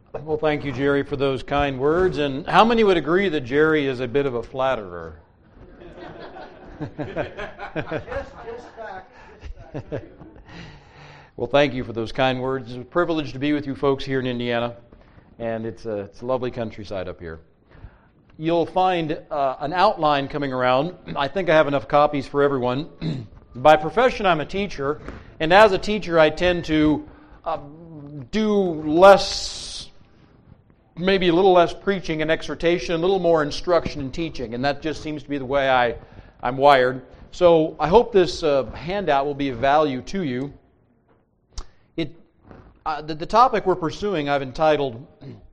Well, thank you, Jerry, for those kind words. And how many would agree that Jerry is a bit of a flatterer? Well, thank you for those kind words. It's a privilege to be with you folks here in Indiana, and it's a lovely countryside up here. You'll find an outline coming around. I think I have enough copies for everyone. By profession, I'm a teacher, and as a teacher, I tend to do less, maybe a little less preaching and exhortation, a little more instruction and teaching, and that just seems to be the way I'm wired. So I hope this handout will be of value to you. The topic we're pursuing I've entitled,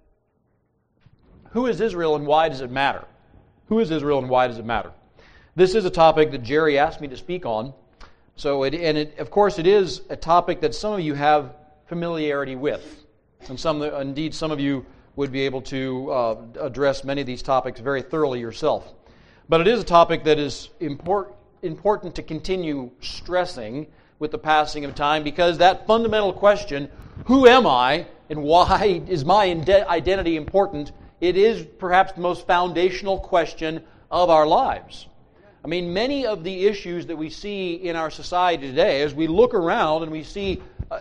Who is Israel and Why Does It Matter? Who is Israel and Why Does It Matter? This is a topic that Jerry asked me to speak on. So, of course, it is a topic that some of you have familiarity with. And indeed, some of you would be able to address many of these topics very thoroughly yourself. But it is a topic that is important to continue stressing with the passing of time, because that fundamental question, who am I and why is my identity important, it is perhaps the most foundational question of our lives. I mean, many of the issues that we see in our society today, as we look around and we see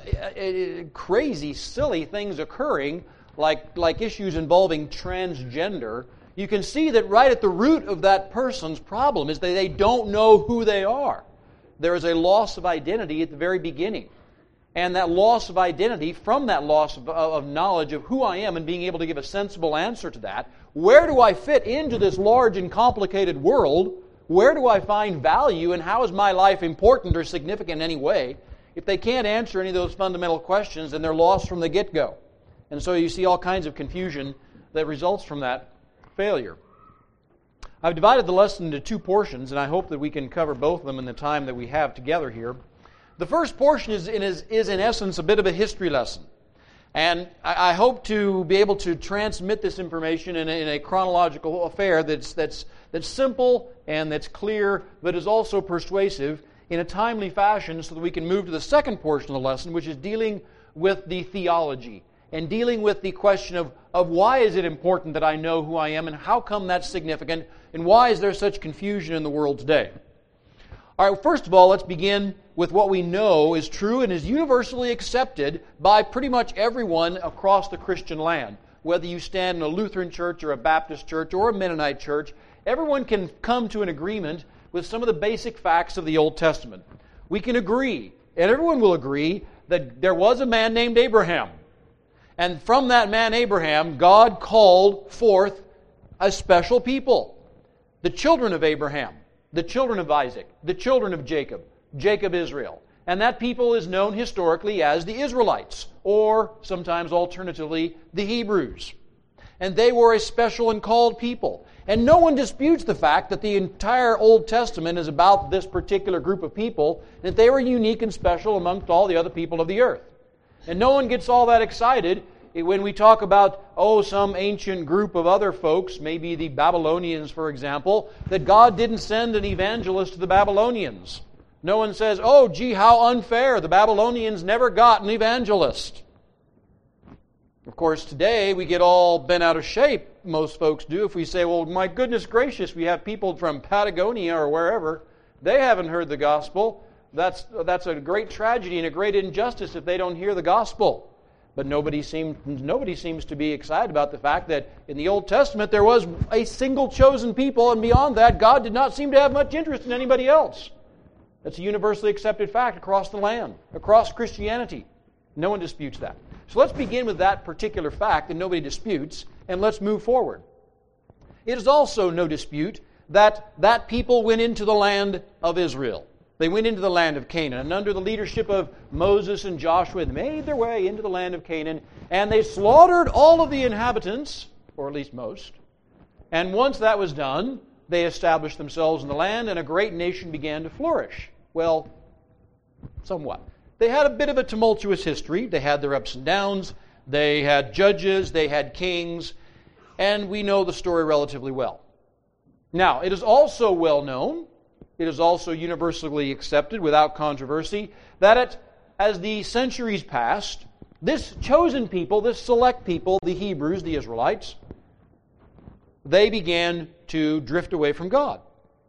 crazy, silly things occurring, like issues involving transgender, you can see that right at the root of that person's problem is that they don't know who they are. There is a loss of identity at the very beginning. And that loss of identity, from that loss of knowledge of who I am and being able to give a sensible answer to that, where do I fit into this large and complicated world? Where do I find value, and how is my life important or significant in any way? If they can't answer any of those fundamental questions, then they're lost from the get-go. And so you see all kinds of confusion that results from that failure. I've divided the lesson into two portions, and I hope that we can cover both of them in the time that we have together here. The first portion is in essence a bit of a history lesson. And I hope to be able to transmit this information in a chronological affair that's simple and that's clear, but is also persuasive in a timely fashion, so that we can move to the second portion of the lesson, which is dealing with the theology and dealing with the question of why is it important that I know who I am, and how come that's significant, and why is there such confusion in the world today. All right, first of all, let's begin with what we know is true and is universally accepted by pretty much everyone across the Christian land. Whether you stand in a Lutheran church or a Baptist church or a Mennonite church, everyone can come to an agreement with some of the basic facts of the Old Testament. We can agree, and everyone will agree, that there was a man named Abraham. And from that man Abraham, God called forth a special people. The children of Abraham, the children of Isaac, the children of Jacob, Israel. And that people is known historically as the Israelites, or sometimes alternatively, the Hebrews. And they were a special and called people. And no one disputes the fact that the entire Old Testament is about this particular group of people, and that they were unique and special amongst all the other people of the earth. And no one gets all that excited when we talk about, some ancient group of other folks, maybe the Babylonians, for example, that God didn't send an evangelist to the Babylonians. No one says, how unfair, the Babylonians never got an evangelist. Of course, today we get all bent out of shape, most folks do, if we say, well, my goodness gracious, we have people from Patagonia or wherever, they haven't heard the gospel. That's a great tragedy and a great injustice if they don't hear the gospel. But nobody seems to be excited about the fact that in the Old Testament there was a single chosen people, and beyond that, God did not seem to have much interest in anybody else. That's a universally accepted fact across the land, across Christianity. No one disputes that. So let's begin with that particular fact that nobody disputes, and let's move forward. It is also no dispute that people went into the land of Israel. They went into the land of Canaan, and under the leadership of Moses and Joshua, they made their way into the land of Canaan, and they slaughtered all of the inhabitants, or at least most. And once that was done, they established themselves in the land, and a great nation began to flourish. Well, somewhat. They had a bit of a tumultuous history. They had their ups and downs. They had judges. They had kings. And we know the story relatively well. Now, it is also well known, it is also universally accepted without controversy, that as the centuries passed, this chosen people, this select people, the Hebrews, the Israelites, they began to drift away from God.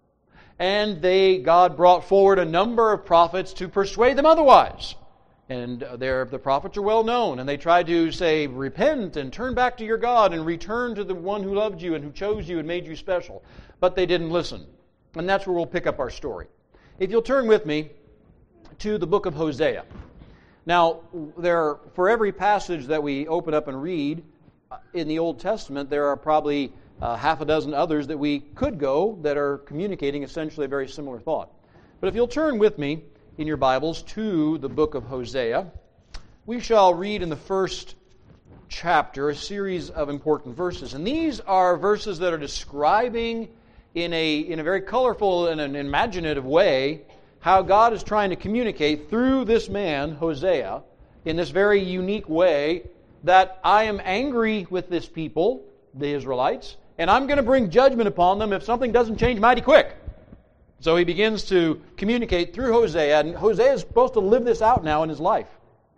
And God brought forward a number of prophets to persuade them otherwise. And the prophets are well known, and they tried to say, repent and turn back to your God and return to the one who loved you and who chose you and made you special. But they didn't listen. And that's where we'll pick up our story. If you'll turn with me to the book of Hosea. Now, for every passage that we open up and read in the Old Testament, there are probably half a dozen others that we could go that are communicating essentially a very similar thought. But if you'll turn with me in your Bibles to the book of Hosea, we shall read in the first chapter a series of important verses. And these are verses that are describing in a very colorful and an imaginative way how God is trying to communicate through this man, Hosea, in this very unique way that I am angry with this people, the Israelites, and I'm going to bring judgment upon them if something doesn't change mighty quick. So he begins to communicate through Hosea, and Hosea is supposed to live this out now in his life.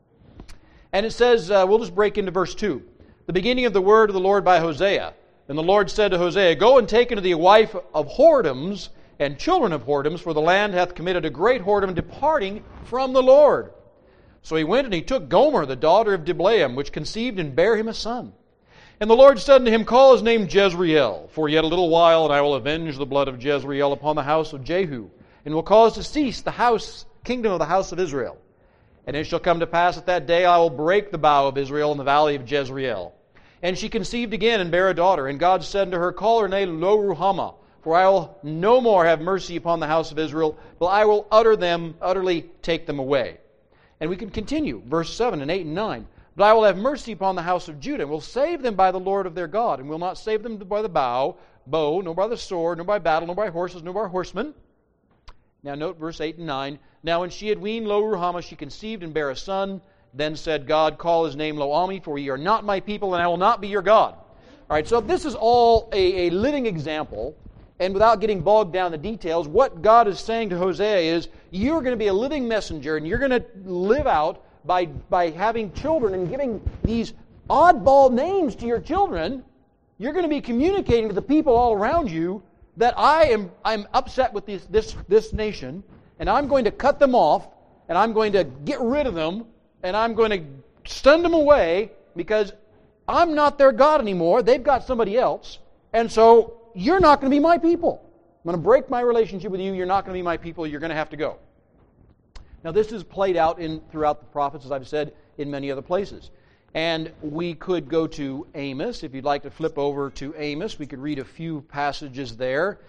And it says, we'll just break into verse 2. The beginning of the word of the Lord by Hosea. And the Lord said to Hosea, Go and take unto thee a wife of whoredoms and children of whoredoms, for the land hath committed a great whoredom, departing from the Lord. So he went and he took Gomer, the daughter of Diblaim, which conceived and bare him a son. And the Lord said unto him, Call his name Jezreel, for yet a little while, and I will avenge the blood of Jezreel upon the house of Jehu, and will cause to cease the kingdom of the house of Israel. And it shall come to pass at that day I will break the bow of Israel in the valley of Jezreel. And she conceived again and bare a daughter. And God said unto her, Call her name Lo-Ruhamah, for I will no more have mercy upon the house of Israel, but I will utterly take them away. And we can continue, verse 7 and 8 and 9. But I will have mercy upon the house of Judah, and will save them by the Lord of their God, and will not save them by the bow, nor by the sword, nor by battle, nor by horses, nor by horsemen. Now note verse 8 and 9. Now when she had weaned Lo-Ruhamah, she conceived and bare a son. Then said God, Call his name Lo-Ammi, for ye are not my people, and I will not be your God. All right, so this is all a living example, and without getting bogged down in the details, what God is saying to Hosea is, you're going to be a living messenger, and you're going to live out by having children and giving these oddball names to your children. You're going to be communicating to the people all around you that I'm upset with this nation, and I'm going to cut them off, and I'm going to get rid of them, and I'm going to send them away because I'm not their God anymore. They've got somebody else, and so you're not going to be my people. I'm going to break my relationship with you. You're not going to be my people. You're going to have to go. Now, this is played out throughout the prophets, as I've said, in many other places. And we could go to Amos. If you'd like to flip over to Amos, we could read a few passages there.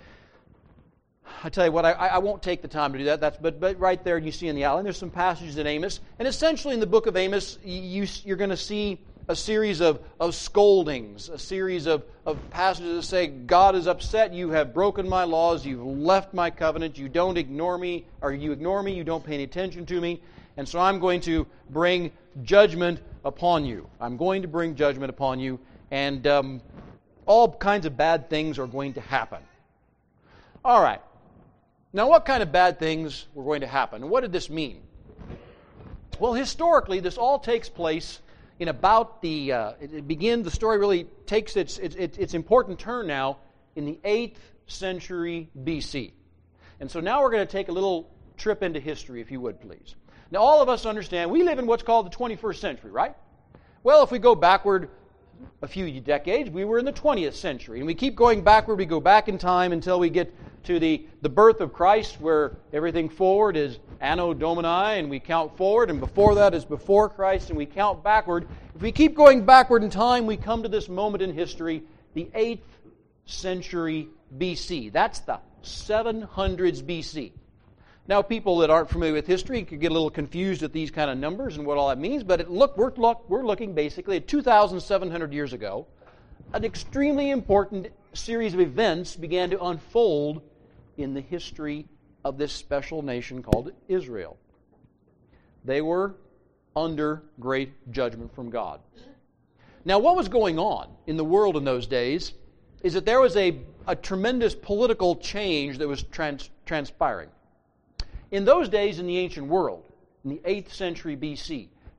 I tell you what, I won't take the time to do that. But right there you see in the outline, there's some passages in Amos. And essentially in the book of Amos, you're going to see a series of scoldings, a series of passages that say, God is upset, you have broken my laws, you've left my covenant, you don't ignore me, or you ignore me, you don't pay any attention to me, and so I'm going to bring judgment upon you. I'm going to bring judgment upon you, and all kinds of bad things are going to happen. All right. Now, what kind of bad things were going to happen? What did this mean? Well, historically, this all takes place in about the story really takes its important turn now in the 8th century BC. And so now we're going to take a little trip into history, if you would, please. Now, all of us understand we live in what's called the 21st century, right? Well, if we go backward a few decades, we were in the 20th century. And we keep going backward. We go back in time until we get to the birth of Christ, where everything forward is Anno Domini, and we count forward, and before that is before Christ, and we count backward. If we keep going backward in time, we come to this moment in history, the 8th century BC. That's the 700s BC. Now, people that aren't familiar with history could get a little confused at these kind of numbers and what all that means, but we're looking basically at 2,700 years ago. An extremely important series of events began to unfold in the history of this special nation called Israel. They were under great judgment from God. Now, what was going on in the world in those days is that there was a tremendous political change that was transpiring. In those days in the ancient world, in the 8th century BC,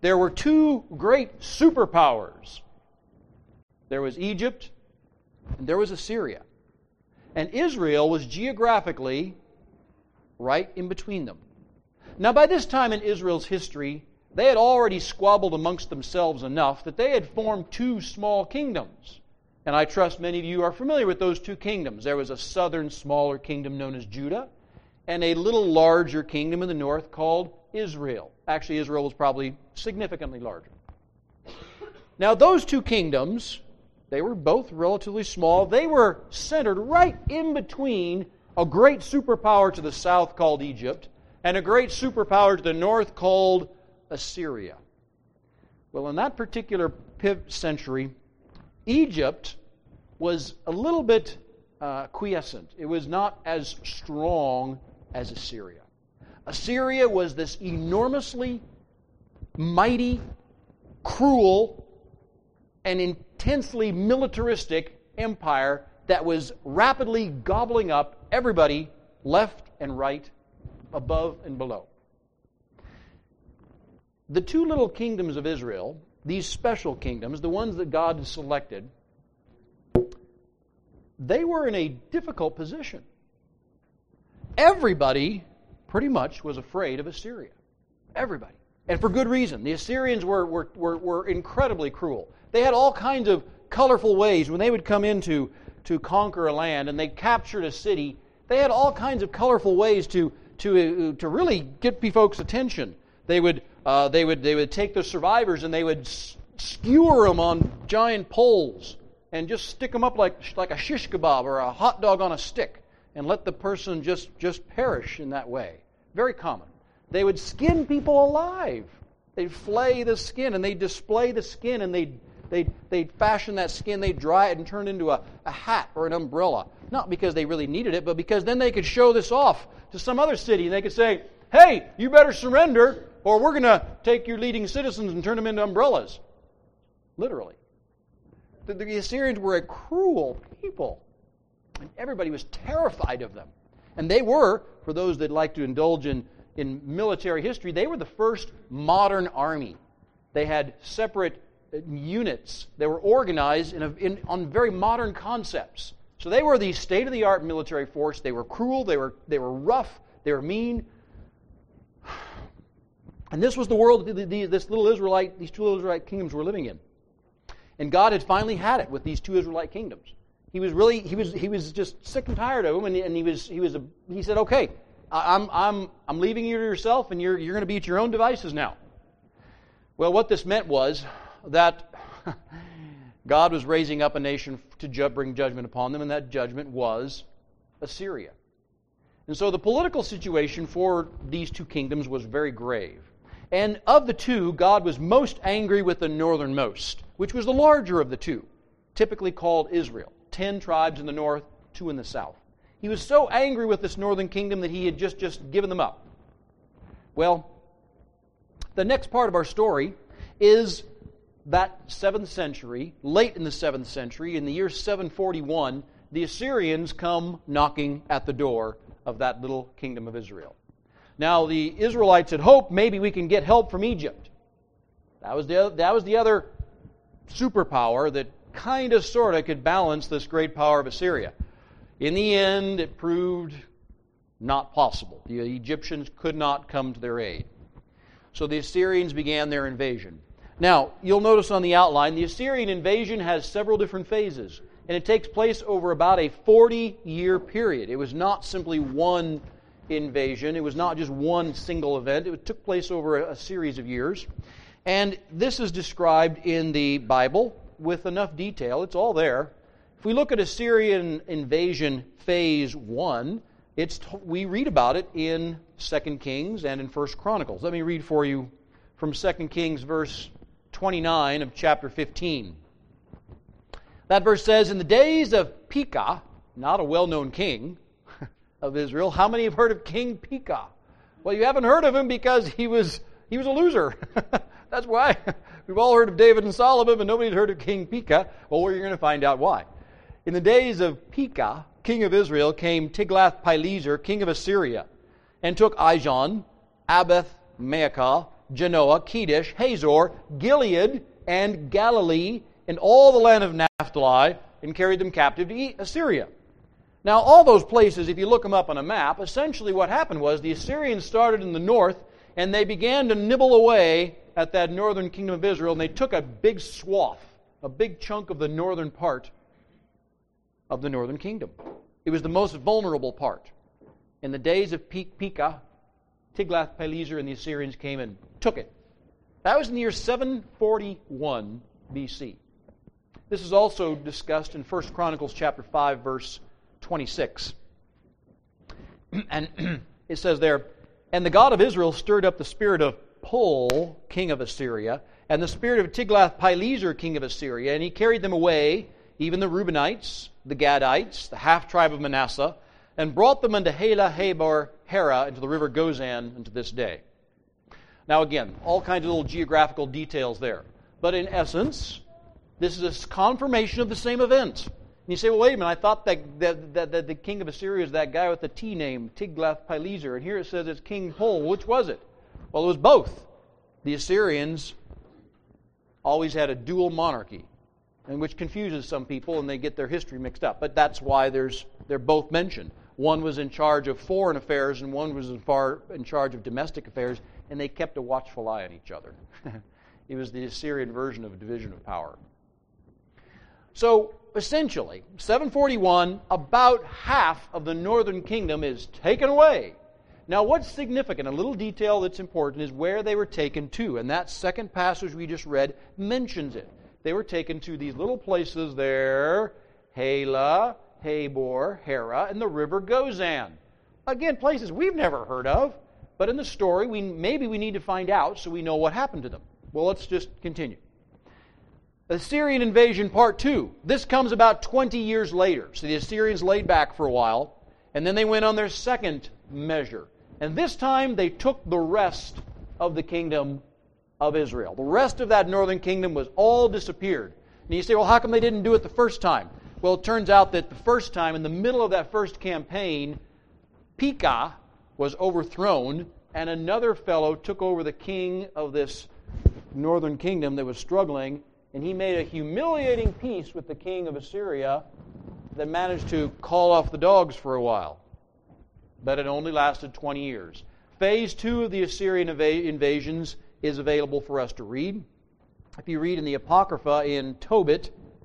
there were two great superpowers. There was Egypt and there was Assyria. And Israel was geographically right in between them. Now, by this time in Israel's history, they had already squabbled amongst themselves enough that they had formed two small kingdoms. And I trust many of you are familiar with those two kingdoms. There was a southern, smaller kingdom known as Judah, and a little larger kingdom in the north called Israel. Actually, Israel was probably significantly larger. Now, those two kingdoms, they were both relatively small. They were centered right in between a great superpower to the south called Egypt and a great superpower to the north called Assyria. Well, in that particular century, Egypt was a little bit quiescent. It was not as strong as Assyria. Assyria was this enormously mighty, cruel, and intensely militaristic empire that was rapidly gobbling up everybody left and right, above and below. The two little kingdoms of Israel, these special kingdoms, the ones that God has selected, they were in a difficult position. Everybody pretty much was afraid of Assyria. Everybody. And for good reason. The Assyrians were incredibly cruel. They had all kinds of colorful ways when they would come in to conquer a land and they captured a city. They had all kinds of colorful ways to really get folks' attention. They would take the survivors and they would skewer them on giant poles and just stick them up like a shish kebab or a hot dog on a stick and let the person just perish in that way. Very common. They would skin people alive. They'd flay the skin and they'd display the skin and they'd fashion that skin, they'd dry it and turn it into a hat or an umbrella. Not because they really needed it, but because then they could show this off to some other city and they could say, hey, you better surrender or we're going to take your leading citizens and turn them into umbrellas. Literally. The Assyrians were a cruel people. And everybody was terrified of them. And they were, for those that like to indulge in military history, they were the first modern army. They had separate units. They were organized on very modern concepts. So they were the state-of-the-art military force. They were cruel. They were rough. They were mean. And this was the world that these two little Israelite kingdoms were living in. And God had finally had it with these two Israelite kingdoms. He was just sick and tired of them, and he said, okay, I'm leaving you to yourself, and you're going to be at your own devices now. Well, what this meant was that God was raising up a nation to bring judgment upon them, and that judgment was Assyria. And so the political situation for these two kingdoms was very grave. And of the two, God was most angry with the northernmost, which was the larger of the two, typically called Israel. 10 tribes in the north, 2 in the south. He was so angry with this northern kingdom that he had just given them up. Well, the next part of our story is that 7th century, late in the 7th century, in the year 741, the Assyrians come knocking at the door of that little kingdom of Israel. Now, the Israelites had hoped maybe we can get help from Egypt. That was the other superpower that kind of, sort of could balance this great power of Assyria. In the end, it proved not possible. The Egyptians could not come to their aid. So the Assyrians began their invasion. Now, you'll notice on the outline, the Assyrian invasion has several different phases, and it takes place over about a 40-year period. It was not simply one invasion. It was not just one single event. It took place over a series of years. And this is described in the Bible with enough detail. It's all there. If we look at Assyrian invasion phase 1, we read about it in 2 Kings and in 1 Chronicles. Let me read for you from 2 Kings verse 29 of chapter 15. That verse says, in the days of Pekah, not a well-known king of Israel. How many have heard of King Pekah? Well, you haven't heard of him because he was a loser. That's why. We've all heard of David and Solomon, but nobody's heard of King Pekah. Well, you're going to find out why. In the days of Pekah, king of Israel, came Tiglath-Pileser, king of Assyria, and took Ijon, Abeth-Maacah, Genoa, Kedesh, Hazor, Gilead, and Galilee, and all the land of Naphtali, and carried them captive to Assyria. Now, all those places, if you look them up on a map, essentially what happened was the Assyrians started in the north, and they began to nibble away at that northern kingdom of Israel, and they took a big swath, a big chunk of the northern part of the northern kingdom. It was the most vulnerable part. In the days of Pekah, Tiglath-Pileser and the Assyrians came and took it. That was in the year 741 BC. This is also discussed in 1 Chronicles chapter 5, verse 26. And it says there, "And the God of Israel stirred up the spirit of Pul, king of Assyria, and the spirit of Tiglath-Pileser, king of Assyria, and he carried them away, even the Reubenites, the Gadites, the half-tribe of Manasseh, and brought them unto Halah, Habor, Hara, into the river Gozan, unto this day." Now again, all kinds of little geographical details there. But in essence, this is a confirmation of the same event. And you say, well, wait a minute, I thought that the king of Assyria is that guy with the T name, Tiglath-Pileser, and here it says it's King Pul. Which was it? Well, it was both. The Assyrians always had a dual monarchy, and which confuses some people, and they get their history mixed up. But that's why they're both mentioned. One was in charge of foreign affairs, and one was in charge of domestic affairs, and they kept a watchful eye on each other. It was the Assyrian version of a division of power. So, essentially, 741, about half of the northern kingdom is taken away. Now, what's significant, a little detail that's important, is where they were taken to. And that second passage we just read mentions it. They were taken to these little places there, Halah, Habor, Hara, and the river Gozan. Again, places we've never heard of, but in the story, maybe we need to find out so we know what happened to them. Well, let's just continue. Assyrian invasion part 2. This comes about 20 years later. So the Assyrians laid back for a while, and then they went on their second measure. And this time they took the rest of the kingdom of Israel. The rest of that northern kingdom was all disappeared. And you say, well, how come they didn't do it the first time? Well, it turns out that the first time, in the middle of that first campaign, Pekah was overthrown, and another fellow took over the king of this northern kingdom that was struggling, and he made a humiliating peace with the king of Assyria that managed to call off the dogs for a while. But it only lasted 20 years. Phase 2 of the Assyrian invasions is available for us to read. If you read in the Apocrypha in Tobit,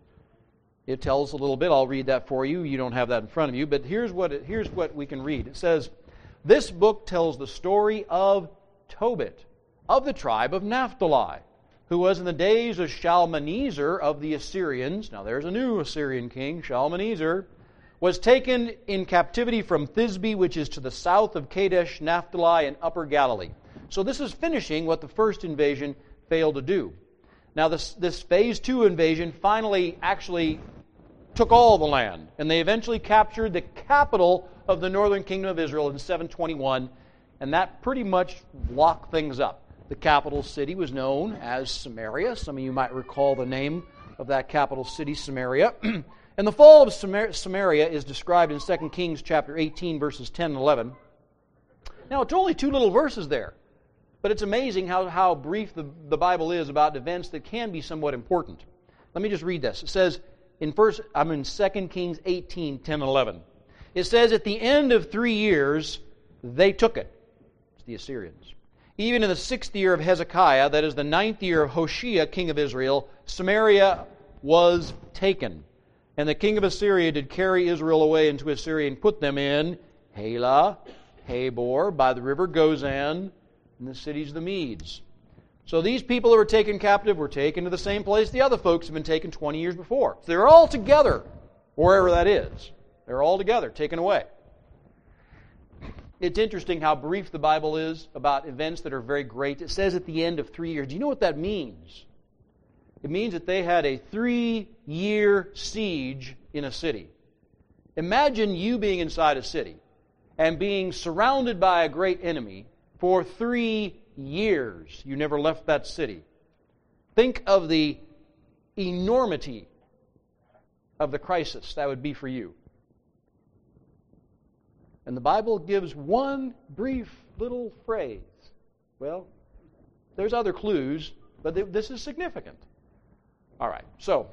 it tells a little bit. I'll read that for you. You don't have that in front of you, but here's what we can read. It says, "This book tells the story of Tobit, of the tribe of Naphtali, who was in the days of Shalmaneser of the Assyrians." Now there's a new Assyrian king, Shalmaneser, "was taken in captivity from Thisbe, which is to the south of Kadesh, Naphtali, and Upper Galilee." So this is finishing what the first invasion failed to do. Now this phase 2 invasion finally actually took all the land, and they eventually captured the capital of the northern kingdom of Israel in 721, and that pretty much locked things up. The capital city was known as Samaria. Some of you might recall the name of that capital city, Samaria. And the fall of Samaria is described in 2 Kings chapter 18, verses 10 and 11. Now, it's only 2 little verses there, but it's amazing how brief the Bible is about events that can be somewhat important. Let me just read this. It says, I'm in 2 Kings 18, 10 and 11. It says, "At the end of 3 years, they took it." It's the Assyrians. "Even in the 6th year of Hezekiah, that is the 9th year of Hoshea, king of Israel, Samaria was taken. And the king of Assyria did carry Israel away into Assyria and put them in Halah, Habor, by the river Gozan, and the cities of the Medes." So these people that were taken captive were taken to the same place the other folks have been taken 20 years before. So they're all together, wherever that is. They're all together, taken away. It's interesting how brief the Bible is about events that are very great. It says at the end of 3 years. Do you know what that means? It means that they had a 3-year siege in a city. Imagine you being inside a city and being surrounded by a great enemy for 3 years. You never left that city. Think of the enormity of the crisis that would be for you. And the Bible gives one brief little phrase. Well, There's other clues, but this is significant. All right, so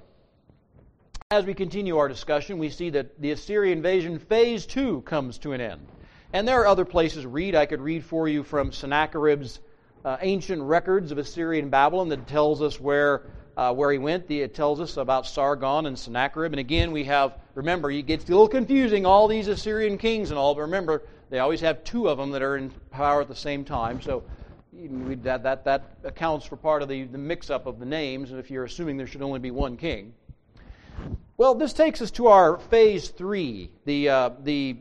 as we continue our discussion, we see that the Assyrian invasion phase 2 comes to an end. And there are other places to read. I could read for you from Sennacherib's ancient records of Assyrian Babylon that tells us where he went. It tells us about Sargon and Sennacherib. And again, we have, remember, it gets a little confusing, all these Assyrian kings and all, but remember, they always have two of them that are in power at the same time. So that accounts for part of the mix-up of the names, and if you're assuming there should only be one king. Well, this takes us to our phase 3, the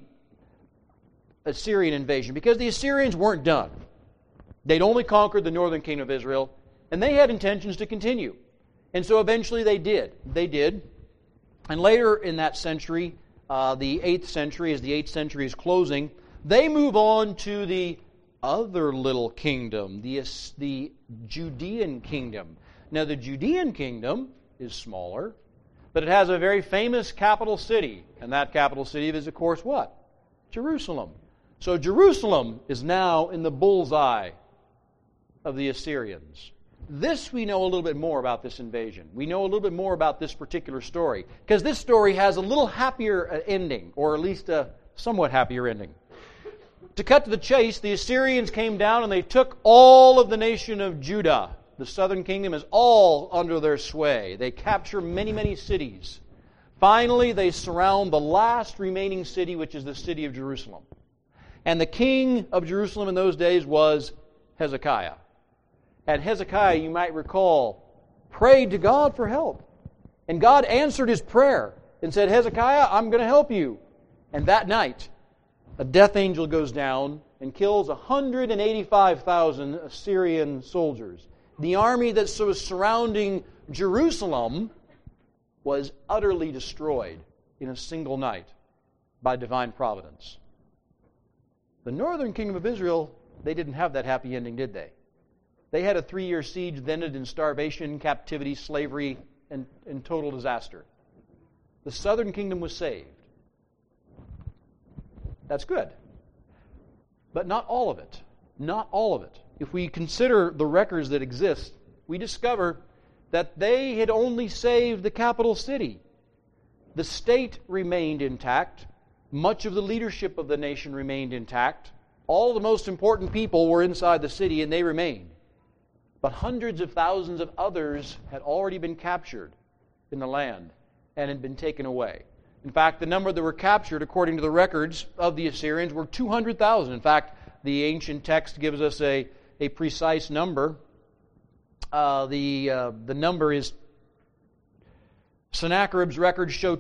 Assyrian invasion, because the Assyrians weren't done. They'd only conquered the northern kingdom of Israel, and they had intentions to continue. And so eventually they did. They did. And later in that century, the 8th century, as the 8th century is closing, they move on to the other little kingdom, the Judean kingdom. Now, the Judean kingdom is smaller, but it has a very famous capital city. And that capital city is, of course, what? Jerusalem. So Jerusalem is now in the bullseye of the Assyrians. This we know a little bit more about this invasion. We know a little bit more about this particular story, because this story has a little happier ending, or at least a somewhat happier ending. To cut to the chase, the Assyrians came down and they took all of the nation of Judah. The southern kingdom is all under their sway. They capture many, many cities. Finally, they surround the last remaining city, which is the city of Jerusalem. And the king of Jerusalem in those days was Hezekiah. And Hezekiah, you might recall, prayed to God for help. And God answered his prayer and said, Hezekiah, I'm going to help you. And that night, a death angel goes down and kills 185,000 Assyrian soldiers. The army that was surrounding Jerusalem was utterly destroyed in a single night by divine providence. The northern kingdom of Israel, they didn't have that happy ending, did they? They had a 3-year siege that ended in starvation, captivity, slavery, and total disaster. The southern kingdom was saved. That's good. But not all of it. Not all of it. If we consider the records that exist, we discover that they had only saved the capital city. The state remained intact. Much of the leadership of the nation remained intact. All the most important people were inside the city, and they remained. But hundreds of thousands of others had already been captured in the land and had been taken away. In fact, the number that were captured, according to the records of the Assyrians, were 200,000. In fact, the ancient text gives us a precise number. The number is, Sennacherib's records show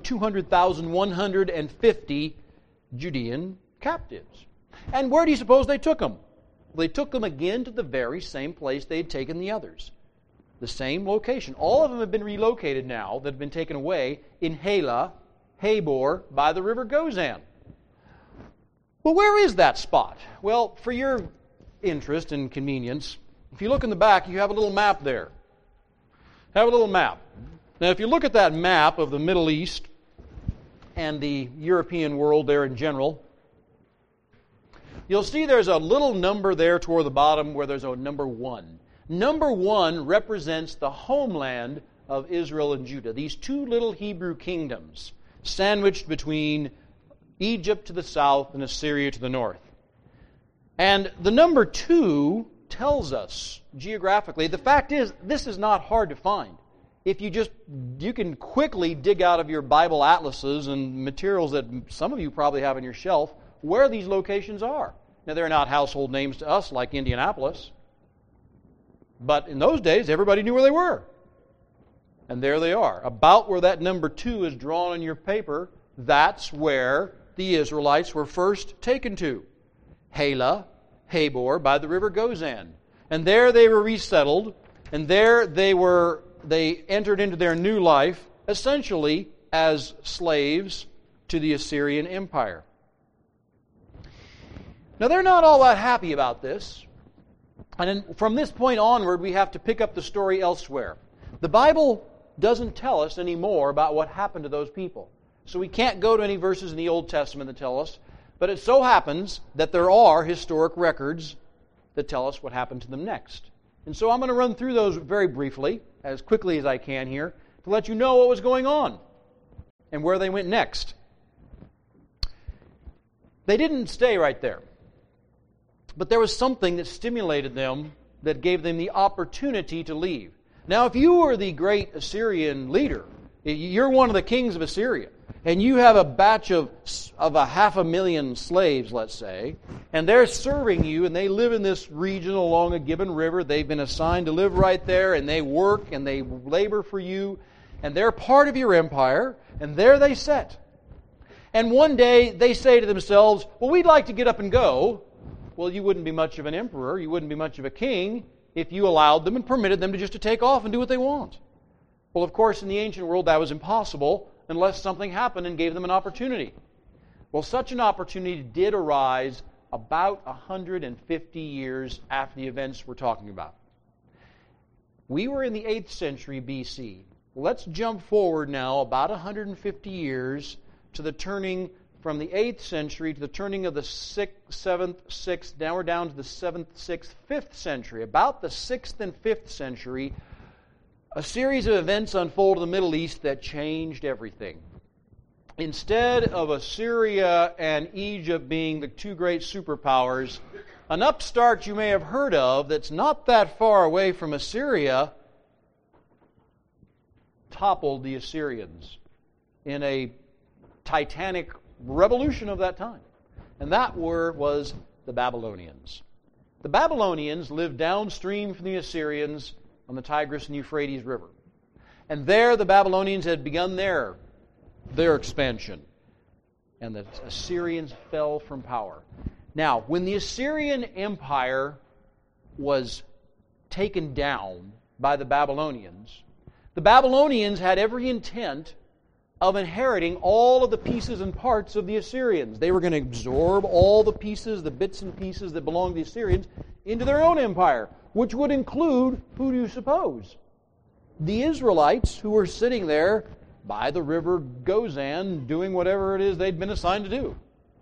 200,150 Judean captives. And where do you suppose they took them? They took them again to the very same place they had taken the others. The same location. All of them have been relocated now, that have been taken away, in Halah, Habor, by the river Gozan. Well, where is that spot? Well, for your interest and convenience, if you look in the back, you have a little map there. Have a little map. Now, if you look at that map of the Middle East and the European world there in general, you'll see there's a little number there toward the bottom where there's a number 1. Number 1 represents the homeland of Israel and Judah, these two little Hebrew kingdoms, sandwiched between Egypt to the south and Assyria to the north. And the number 2 tells us geographically, the fact is, this is not hard to find. If you can quickly dig out of your Bible atlases and materials that some of you probably have on your shelf, where these locations are. Now, they're not household names to us like Indianapolis, but in those days, everybody knew where they were. And there they are. About where that number 2 is drawn on your paper, that's where the Israelites were first taken to. Halah, Habor, by the river Gozan. And there they were resettled, and there they entered into their new life, essentially as slaves to the Assyrian Empire. Now, they're not all that happy about this. And from this point onward, we have to pick up the story elsewhere. The Bible doesn't tell us any more about what happened to those people. So we can't go to any verses in the Old Testament that tell us. But it so happens that there are historic records that tell us what happened to them next. And so I'm going to run through those very briefly, as quickly as I can here, to let you know what was going on and where they went next. They didn't stay right there. But there was something that stimulated them, that gave them the opportunity to leave. Now, if you were the great Assyrian leader, you're one of the kings of Assyria, and you have a batch of 500,000 slaves, let's say, and they're serving you, and they live in this region along a given river. They've been assigned to live right there, and they work and they labor for you, and they're part of your empire, and there they sit. And one day they say to themselves, well, we'd like to get up and go. Well, you wouldn't be much of an emperor, you wouldn't be much of a king if you allowed them and permitted them to just to take off and do what they want. Well, of course, in the ancient world that was impossible unless something happened and gave them an opportunity. Well, such an opportunity did arise about 150 years after the events we're talking about. We were in the 8th century BC. Let's jump forward now about 150 years to the turning from the 8th century to the turning of the 6th, 7th, 6th, now we're down to the 7th, 6th, 5th century. About the 6th and 5th century, a series of events unfold in the Middle East that changed everything. Instead of Assyria and Egypt being the two great superpowers, an upstart you may have heard of that's not that far away from Assyria toppled the Assyrians in a titanic revolution of that time. And that was the Babylonians. The Babylonians lived downstream from the Assyrians on the Tigris and Euphrates River. And there the Babylonians had begun their expansion. And the Assyrians fell from power. Now, when the Assyrian Empire was taken down by the Babylonians had every intent of inheriting all of the pieces and parts of the Assyrians. They were going to absorb all the pieces, the bits and pieces that belonged to the Assyrians into their own empire, which would include, who do you suppose? The Israelites who were sitting there by the river Gozan doing whatever it is they'd been assigned to do.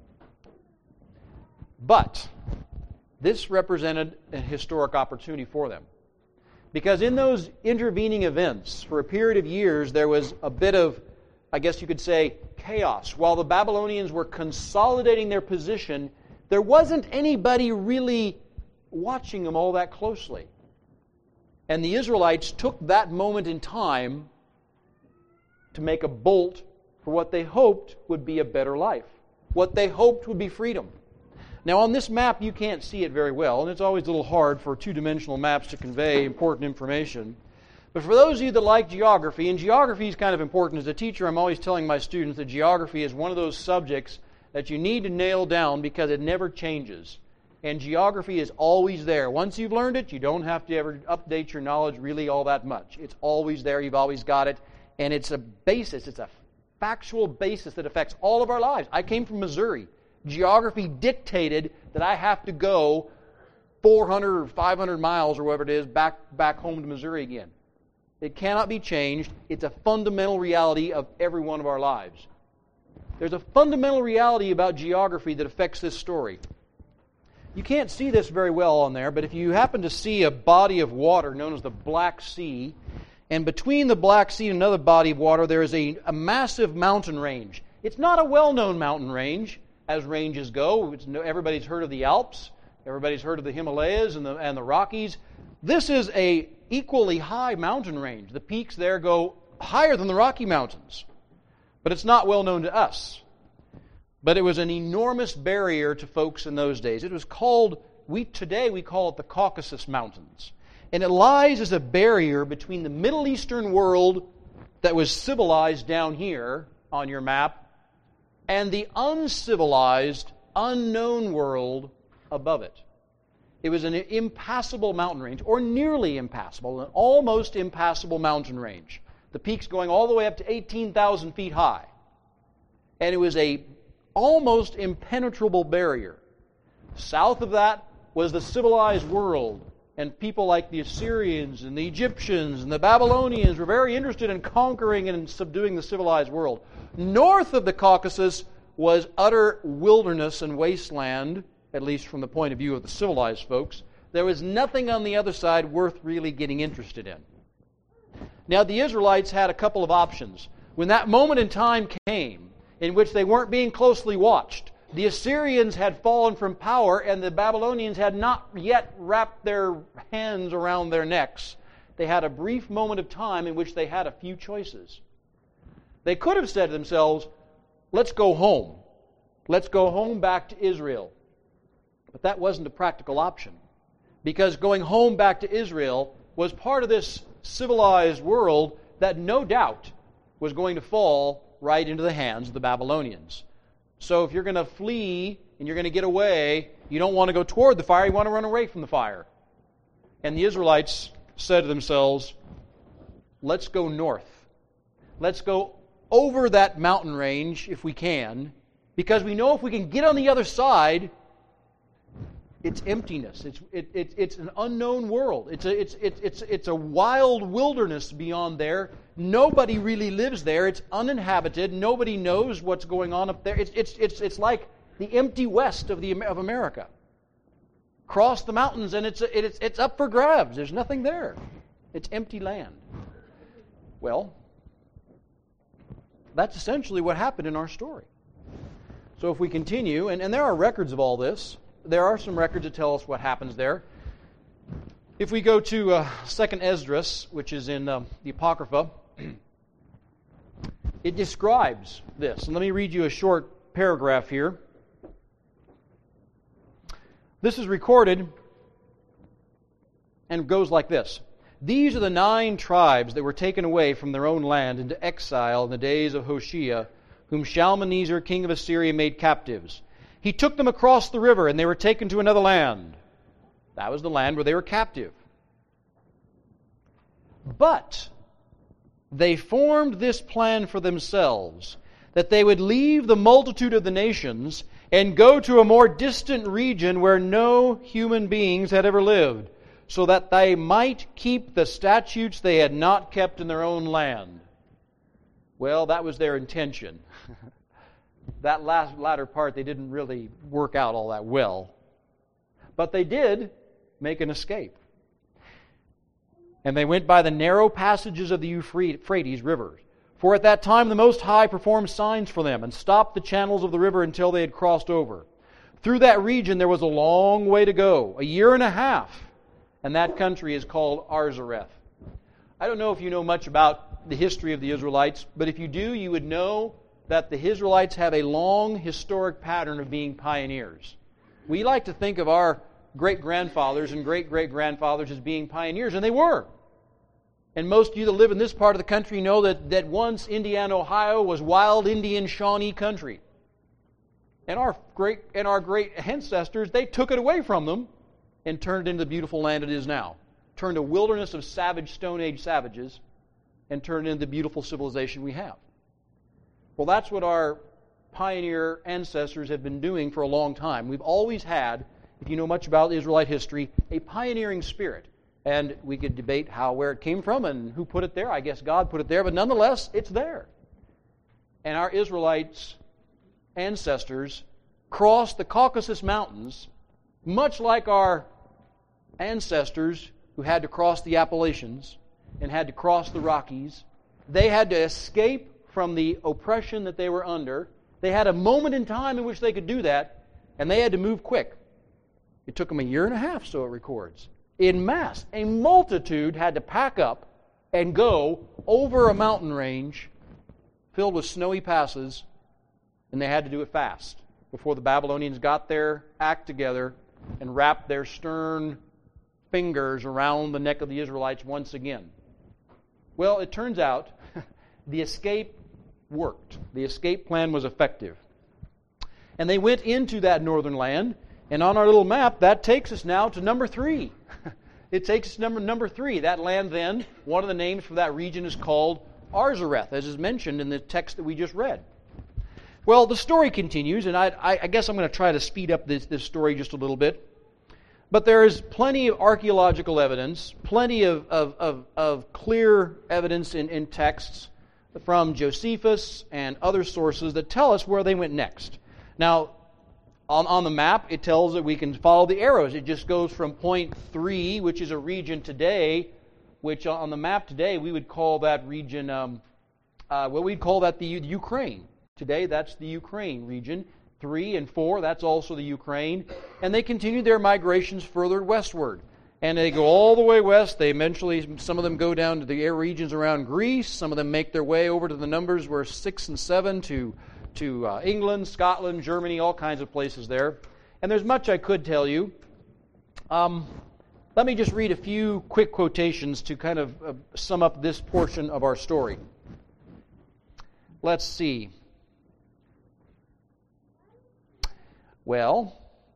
But this represented a historic opportunity for them. Because in those intervening events, for a period of years, there was a bit of, I guess you could say, chaos. While the Babylonians were consolidating their position, there wasn't anybody really watching them all that closely. And the Israelites took that moment in time to make a bolt for what they hoped would be a better life, what they hoped would be freedom. Now, on this map, you can't see it very well, and it's always a little hard for two-dimensional maps to convey important information. But for those of you that like geography, and geography is kind of important. As a teacher, I'm always telling my students that geography is one of those subjects that you need to nail down because it never changes. And geography is always there. Once you've learned it, you don't have to ever update your knowledge really all that much. It's always there. You've always got it. And it's a basis. It's a factual basis that affects all of our lives. I came from Missouri. Geography dictated that I have to go 400 or 500 miles or whatever it is back home to Missouri again. It cannot be changed. It's a fundamental reality of every one of our lives. There's a fundamental reality about geography that affects this story. You can't see this very well on there, but if you happen to see a body of water known as the Black Sea, and between the Black Sea and another body of water, there is a massive mountain range. It's not a well-known mountain range, as ranges go. Everybody's heard of the Alps. Everybody's heard of the Himalayas and the Rockies. This is a equally high mountain range. The peaks there go higher than the Rocky Mountains. But it's not well known to us. But it was an enormous barrier to folks in those days. It was called, today we call it the Caucasus Mountains. And it lies as a barrier between the Middle Eastern world that was civilized down here on your map and the uncivilized, unknown world above it. It was an impassable mountain range, or nearly impassable, an almost impassable mountain range. The peaks going all the way up to 18,000 feet high. And it was a almost impenetrable barrier. South of that was the civilized world, and people like the Assyrians and the Egyptians and the Babylonians were very interested in conquering and subduing the civilized world. North of the Caucasus was utter wilderness and wasteland, at least from the point of view of the civilized folks. There was nothing on the other side worth really getting interested in. Now, the Israelites had a couple of options. When that moment in time came in which they weren't being closely watched, the Assyrians had fallen from power and the Babylonians had not yet wrapped their hands around their necks. They had a brief moment of time in which they had a few choices. They could have said to themselves, let's go home. Let's go home back to Israel. But that wasn't a practical option, because going home back to Israel was part of this civilized world that no doubt was going to fall right into the hands of the Babylonians. So if you're going to flee and you're going to get away, you don't want to go toward the fire, you want to run away from the fire. And the Israelites said to themselves, let's go north. Let's go over that mountain range if we can, because we know if we can get on the other side, it's emptiness. It's an unknown world. It's a wild wilderness beyond there. Nobody really lives there. It's uninhabited. Nobody knows what's going on up there. It's like the empty west of America. Cross the mountains and it's up for grabs. There's nothing there. It's empty land. Well, that's essentially what happened in our story. So if we continue, and there are records of all this. There are some records that tell us what happens there. If we go to 2nd Esdras, which is in the Apocrypha, it describes this. And let me read you a short paragraph here. This is recorded and goes like this. These are the 9 tribes that were taken away from their own land into exile in the days of Hoshea, whom Shalmaneser, king of Assyria, made captives. He took them across the river, and they were taken to another land. That was the land where they were captive. But they formed this plan for themselves, that they would leave the multitude of the nations and go to a more distant region where no human beings had ever lived, so that they might keep the statutes they had not kept in their own land. Well, that was their intention. That latter part, they didn't really work out all that well. But they did make an escape. And they went by the narrow passages of the Euphrates River. For at that time the Most High performed signs for them and stopped the channels of the river until they had crossed over. Through that region there was a long way to go, 1.5 years, and that country is called Arzareth. I don't know if you know much about the history of the Israelites, but if you do, you would know that the Israelites have a long historic pattern of being pioneers. We like to think of our great-grandfathers and great-great-grandfathers as being pioneers, and they were. And most of you that live in this part of the country know that once Indiana, Ohio was wild Indian Shawnee country. And our great ancestors, they took it away from them and turned it into the beautiful land it is now. Turned a wilderness of savage, Stone Age savages and turned it into the beautiful civilization we have. Well, that's what our pioneer ancestors have been doing for a long time. We've always had, if you know much about Israelite history, a pioneering spirit. And we could debate where it came from and who put it there. I guess God put it there, but nonetheless, it's there. And our Israelites' ancestors crossed the Caucasus Mountains, much like our ancestors who had to cross the Appalachians and had to cross the Rockies. They had to escape from the oppression that they were under. They had a moment in time in which they could do that, and they had to move quick. It took them 1.5 years, so it records. In mass, a multitude had to pack up and go over a mountain range filled with snowy passes, and they had to do it fast before the Babylonians got their act together and wrapped their stern fingers around the neck of the Israelites once again. Well, it turns out the escape worked. The escape plan was effective. And they went into that northern land, and on our little map, that takes us now to number 3. It takes us to number 3. That land then, one of the names for that region is called Arzareth, as is mentioned in the text that we just read. Well, the story continues, and I guess I'm going to try to speed up this story just a little bit. But there is plenty of archaeological evidence, plenty of clear evidence in texts from Josephus and other sources that tell us where they went next. Now, On the map, it tells that we can follow the arrows. It just goes from point 3, which is a region today, which on the map today we would call that region, we'd call that the Ukraine. Today, that's the Ukraine region. 3 and 4, that's also the Ukraine. And they continue their migrations further westward. And they go all the way west. They eventually, some of them go down to the air regions around Greece. Some of them make their way over to the numbers where 6 and 7 to England, Scotland, Germany, all kinds of places there. And there's much I could tell you. Let me just read a few quick quotations to kind of sum up this portion of our story. Let's see. Well,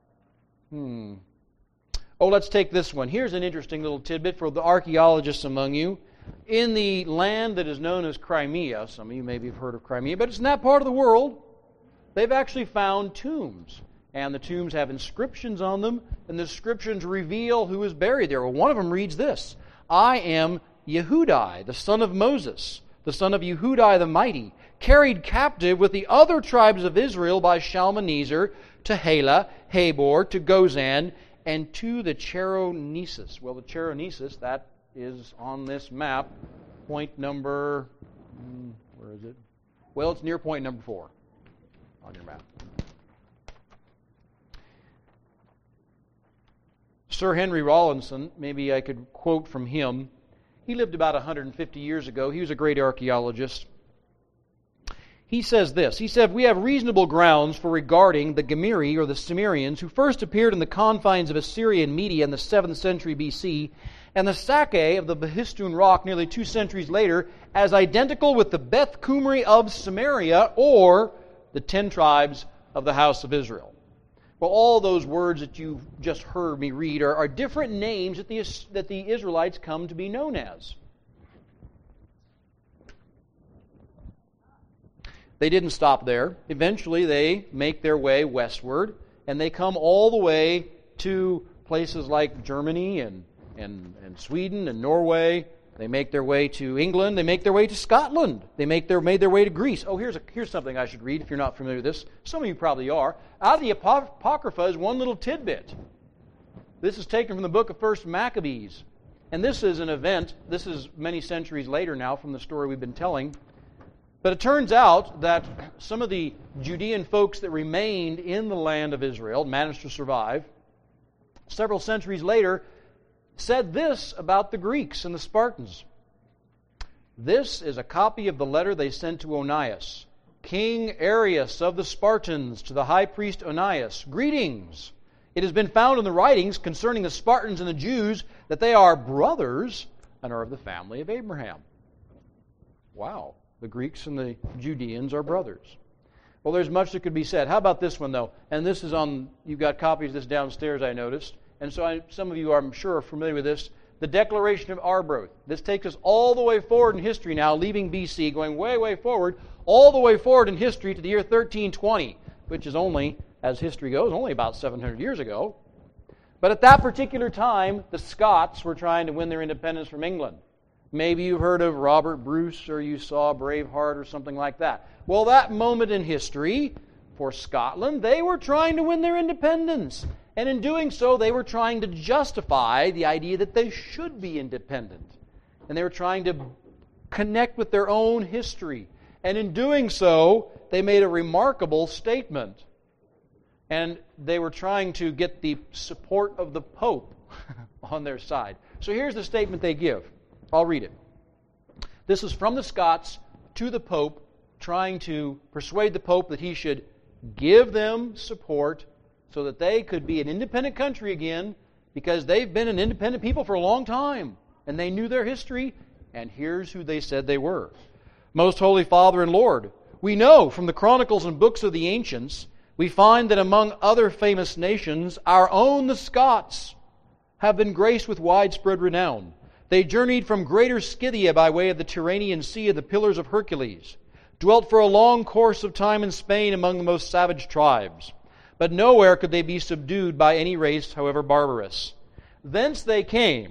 let's take this one. Here's an interesting little tidbit for the archaeologists among you. In the land that is known as Crimea, some of you maybe have heard of Crimea, but it's in that part of the world, they've actually found tombs. And the tombs have inscriptions on them, and the inscriptions reveal who is buried there. Well, one of them reads this: I am Yehudai, the son of Moses, the son of Yehudai the mighty, carried captive with the other tribes of Israel by Shalmaneser to Halah, Habor, to Gozan, and to the Cheronesus. Well, the Cheronesus, that is on this map, point number, where is it? Well, it's near point number 4 on your map. Sir Henry Rawlinson, maybe I could quote from him. He lived about 150 years ago. He was a great archaeologist. He says this. He said, we have reasonable grounds for regarding the Gemiri, or the Cimmerians, who first appeared in the confines of Assyria and Media in the 7th century BC, and the Sake of the Behistun Rock nearly 2 centuries later, as identical with the Beth Cumri of Samaria, or the 10 tribes of the house of Israel. Well, all those words that you've just heard me read are different names that the Israelites come to be known as. They didn't stop there. Eventually, they make their way westward, and they come all the way to places like Germany and Sweden and Norway. They make their way to England. They make their way to Scotland. They made their way to Greece. Oh, here's something I should read if you're not familiar with this. Some of you probably are. Out of the Apocrypha is one little tidbit. This is taken from the book of 1 Maccabees. And this is an event, this is many centuries later now from the story we've been telling. But it turns out that some of the Judean folks that remained in the land of Israel, managed to survive, several centuries later, said this about the Greeks and the Spartans. This is a copy of the letter they sent to Onias. King Arius of the Spartans, to the high priest Onias, greetings. It has been found in the writings concerning the Spartans and the Jews that they are brothers and are of the family of Abraham. Wow. The Greeks and the Judeans are brothers. Well, there's much that could be said. How about this one, though? And this is on, you've got copies of this downstairs, I noticed. And so some of you, I'm sure, are familiar with this. The Declaration of Arbroath. This takes us all the way forward in history now, leaving BC, going way, way forward, all the way forward in history to the year 1320, which is only, as history goes, only about 700 years ago. But at that particular time, the Scots were trying to win their independence from England. Maybe you've heard of Robert Bruce, or you saw Braveheart or something like that. Well, that moment in history for Scotland, they were trying to win their independence. And in doing so, they were trying to justify the idea that they should be independent. And they were trying to connect with their own history. And in doing so, they made a remarkable statement. And they were trying to get the support of the Pope on their side. So here's the statement they give. I'll read it. This is from the Scots to the Pope, trying to persuade the Pope that he should give them support so that they could be an independent country again, because they've been an independent people for a long time, and they knew their history, and here's who they said they were. Most Holy Father and Lord, we know from the chronicles and books of the ancients, we find that among other famous nations, our own, the Scots, have been graced with widespread renown. They journeyed from Greater Scythia by way of the Tyrrhenian Sea and the Pillars of Hercules, dwelt for a long course of time in Spain among the most savage tribes. But nowhere could they be subdued by any race, however barbarous. Thence they came,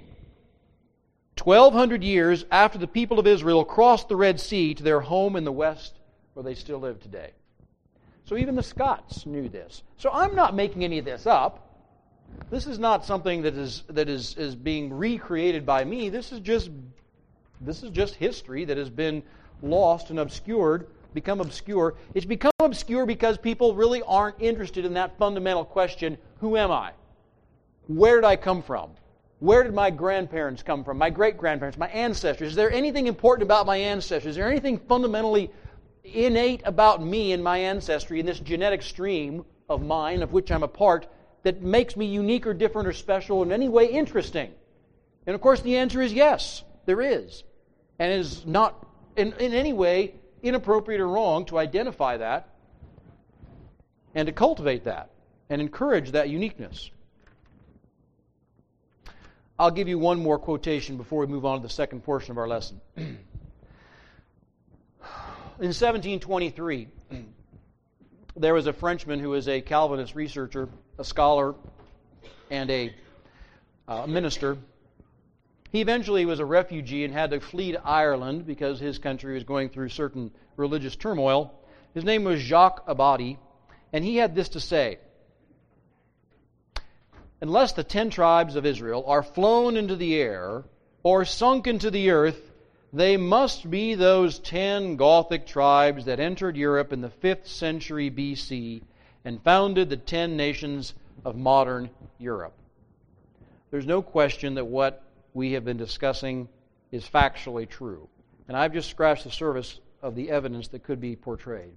1,200 years after the people of Israel crossed the Red Sea to their home in the west, where they still live today. So even the Scots knew this. So I'm not making any of this up. This is not something that is being recreated by me. This is just history that has been lost and obscured, become obscure. It's become obscure because people really aren't interested in that fundamental question, who am I? Where did I come from? Where did my grandparents come from? My great-grandparents, my ancestors? Is there anything important about my ancestors? Is there anything fundamentally innate about me and my ancestry in this genetic stream of mine, of which I'm a part, that makes me unique or different or special in any way interesting? And of course the answer is yes, there is. And it is not in any way inappropriate or wrong to identify that and to cultivate that and encourage that uniqueness. I'll give you one more quotation before we move on to the second portion of our lesson. In 1723, there was a Frenchman who was a Calvinist researcher, a scholar, and a minister. He eventually was a refugee and had to flee to Ireland because his country was going through certain religious turmoil. His name was Jacques Abadie, and he had this to say: "Unless the 10 tribes of Israel are flown into the air or sunk into the earth, they must be those 10 Gothic tribes that entered Europe in the 5th century BC and founded the 10 nations of modern Europe." There's no question that what we have been discussing is factually true. And I've just scratched the surface of the evidence that could be portrayed.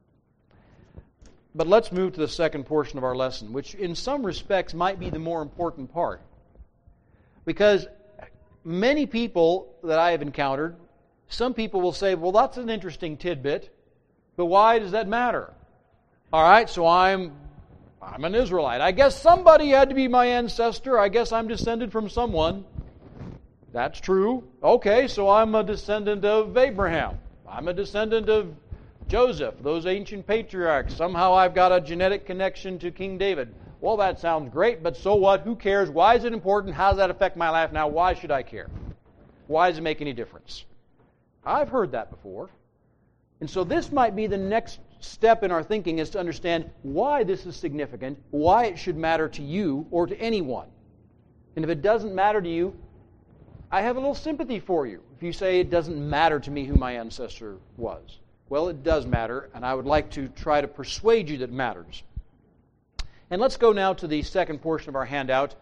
But let's move to the second portion of our lesson, which in some respects might be the more important part. Because many people that I have encountered, some people will say, well, that's an interesting tidbit, but why does that matter? All right, so I'm an Israelite. I guess somebody had to be my ancestor. I guess I'm descended from someone. That's true. Okay, so I'm a descendant of Abraham. I'm a descendant of Joseph, those ancient patriarchs. Somehow I've got a genetic connection to King David. Well, that sounds great, but so what? Who cares? Why is it important? How does that affect my life now? Why should I care? Why does it make any difference? I've heard that before. And so this might be the next step in our thinking, is to understand why this is significant, why it should matter to you or to anyone. And if it doesn't matter to you, I have a little sympathy for you if you say it doesn't matter to me who my ancestor was. Well, it does matter, and I would like to try to persuade you that it matters. And let's go now to the second portion of our handout.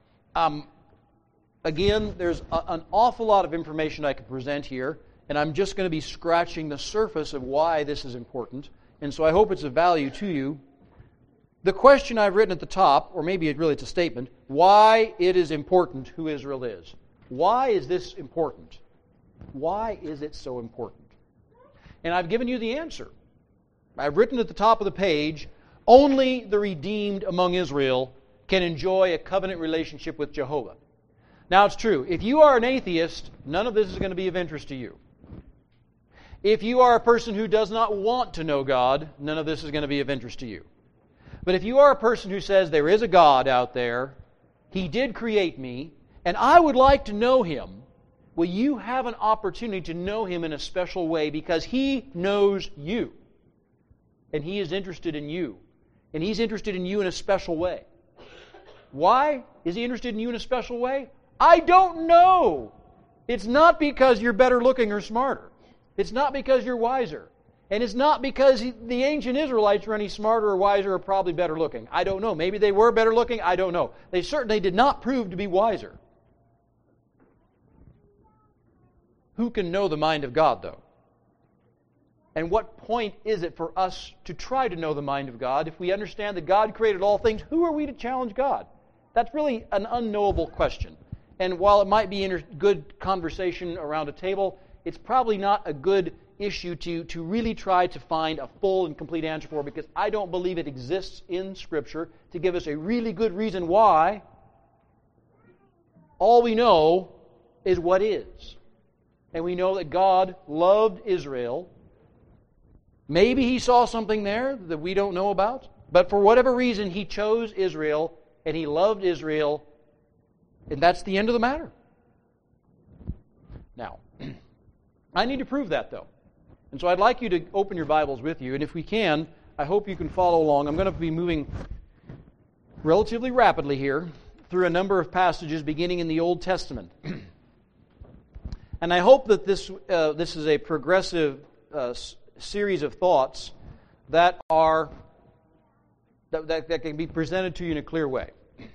Again, there's an awful lot of information I could present here, and I'm just going to be scratching the surface of why this is important, and so I hope it's of value to you. The question I've written at the top, or maybe really it's a statement, why it is important who Israel is. Why is this important? Why is it so important? And I've given you the answer. I've written at the top of the page, only the redeemed among Israel can enjoy a covenant relationship with Jehovah. Now it's true, if you are an atheist, none of this is going to be of interest to you. If you are a person who does not want to know God, none of this is going to be of interest to you. But if you are a person who says there is a God out there, He did create me, and I would like to know Him, well, you have an opportunity to know Him in a special way because He knows you. And He is interested in you. And He's interested in you in a special way. Why is He interested in you in a special way? I don't know. It's not because you're better looking or smarter. It's not because you're wiser. And it's not because the ancient Israelites were any smarter or wiser or probably better looking. I don't know. Maybe they were better looking. I don't know. They certainly did not prove to be wiser. Who can know the mind of God, though? And what point is it for us to try to know the mind of God if we understand that God created all things? Who are we to challenge God? That's really an unknowable question. And while it might be good conversation around a table, it's probably not a good issue to really try to find a full and complete answer for, because I don't believe it exists in Scripture to give us a really good reason why. All we know is what is. And we know that God loved Israel. Maybe He saw something there that we don't know about, but for whatever reason He chose Israel and He loved Israel, and that's the end of the matter. Now, I need to prove that, though. And so I'd like you to open your Bibles with you, and if we can, I hope you can follow along. I'm going to be moving relatively rapidly here through a number of passages beginning in the Old Testament. And I hope that this is a progressive series of thoughts that can be presented to you in a clear way.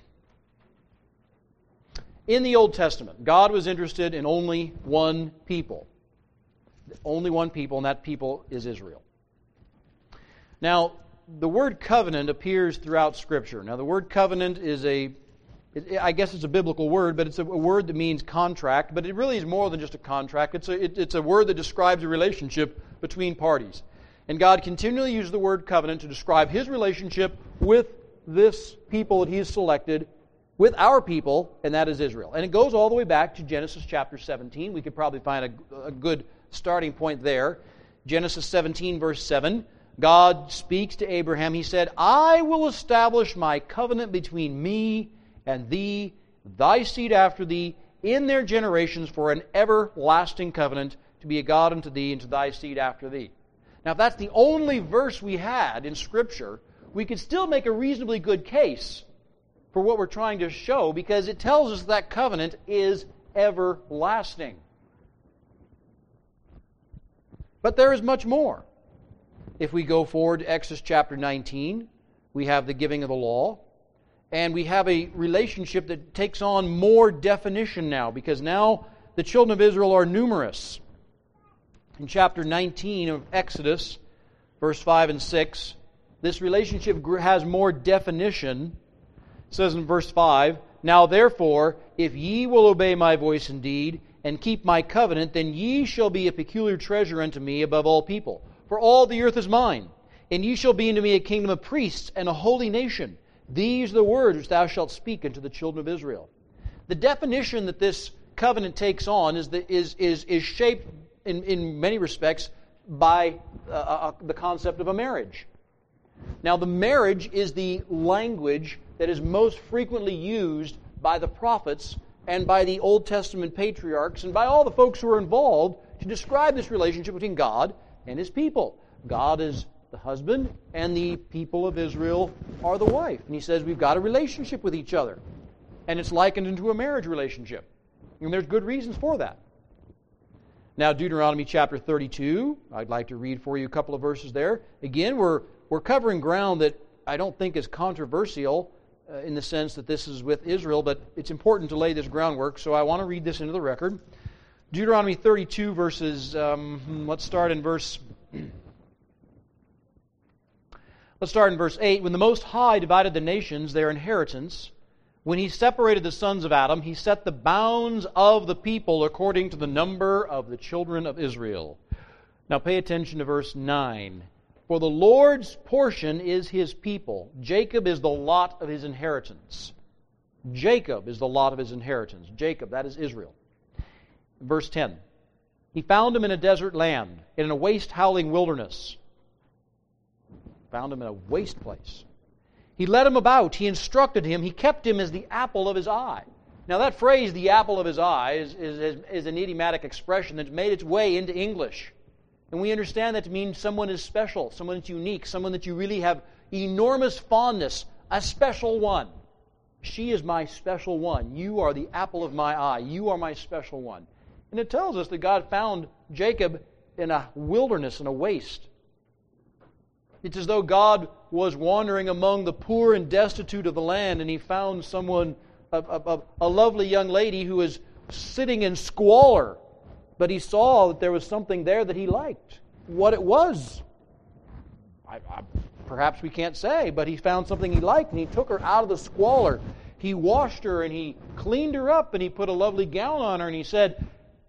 In the Old Testament, God was interested in only one people. Only one people, and that people is Israel. Now, the word covenant appears throughout Scripture. Now, the word covenant is I guess it's a biblical word, but it's a word that means contract, but it really is more than just a contract. It's a word that describes a relationship between parties. And God continually uses the word covenant to describe His relationship with this people that He has selected, with our people, and that is Israel. And it goes all the way back to Genesis chapter 17. We could probably find a good starting point there. Genesis 17, verse 7. God speaks to Abraham. He said, I will establish my covenant between me and thee, thy seed after thee, in their generations for an everlasting covenant, to be a God unto thee and to thy seed after thee. Now, if that's the only verse we had in Scripture, we could still make a reasonably good case for what we're trying to show, because it tells us that covenant is everlasting. But there is much more. If we go forward to Exodus chapter 19, we have the giving of the law, and we have a relationship that takes on more definition now, because now the children of Israel are numerous. In chapter 19 of Exodus, verse 5 and 6, this relationship has more definition. It says in verse 5, Now therefore, if ye will obey my voice indeed, and keep my covenant, then ye shall be a peculiar treasure unto me above all people. For all the earth is mine, and ye shall be unto me a kingdom of priests and a holy nation. These are the words which thou shalt speak unto the children of Israel. The definition that this covenant takes on is shaped in many respects by the concept of a marriage. Now, the marriage is the language that is most frequently used by the prophets and by the Old Testament patriarchs and by all the folks who are involved to describe this relationship between God and His people. God is the husband, and the people of Israel are the wife. And He says we've got a relationship with each other. And it's likened into a marriage relationship. And there's good reasons for that. Now, Deuteronomy chapter 32, I'd like to read for you a couple of verses there. Again, we're covering ground that I don't think is controversial in the sense that this is with Israel, but it's important to lay this groundwork, so I want to read this into the record. Deuteronomy 32 verses, let's start in verse 8. When the Most High divided the nations their inheritance, when He separated the sons of Adam, He set the bounds of the people according to the number of the children of Israel. Now pay attention to verse 9. For the Lord's portion is His people. Jacob is the lot of His inheritance. Jacob is the lot of His inheritance. Jacob, that is Israel. Verse 10. He found him in a desert land, in a waste howling wilderness. Found him in a waste place. He led him about. He instructed him. He kept him as the apple of His eye. Now that phrase, the apple of His eye, is an idiomatic expression that's made its way into English. And we understand that to mean someone is special, someone that's unique, someone that you really have enormous fondness, a special one. She is my special one. You are the apple of my eye. You are my special one. And it tells us that God found Jacob in a wilderness, in a waste. It's as though God was wandering among the poor and destitute of the land, and He found someone, a lovely young lady who was sitting in squalor. But He saw that there was something there that He liked. What it was, perhaps we can't say, but He found something He liked, and He took her out of the squalor. He washed her, and He cleaned her up, and He put a lovely gown on her, and He said,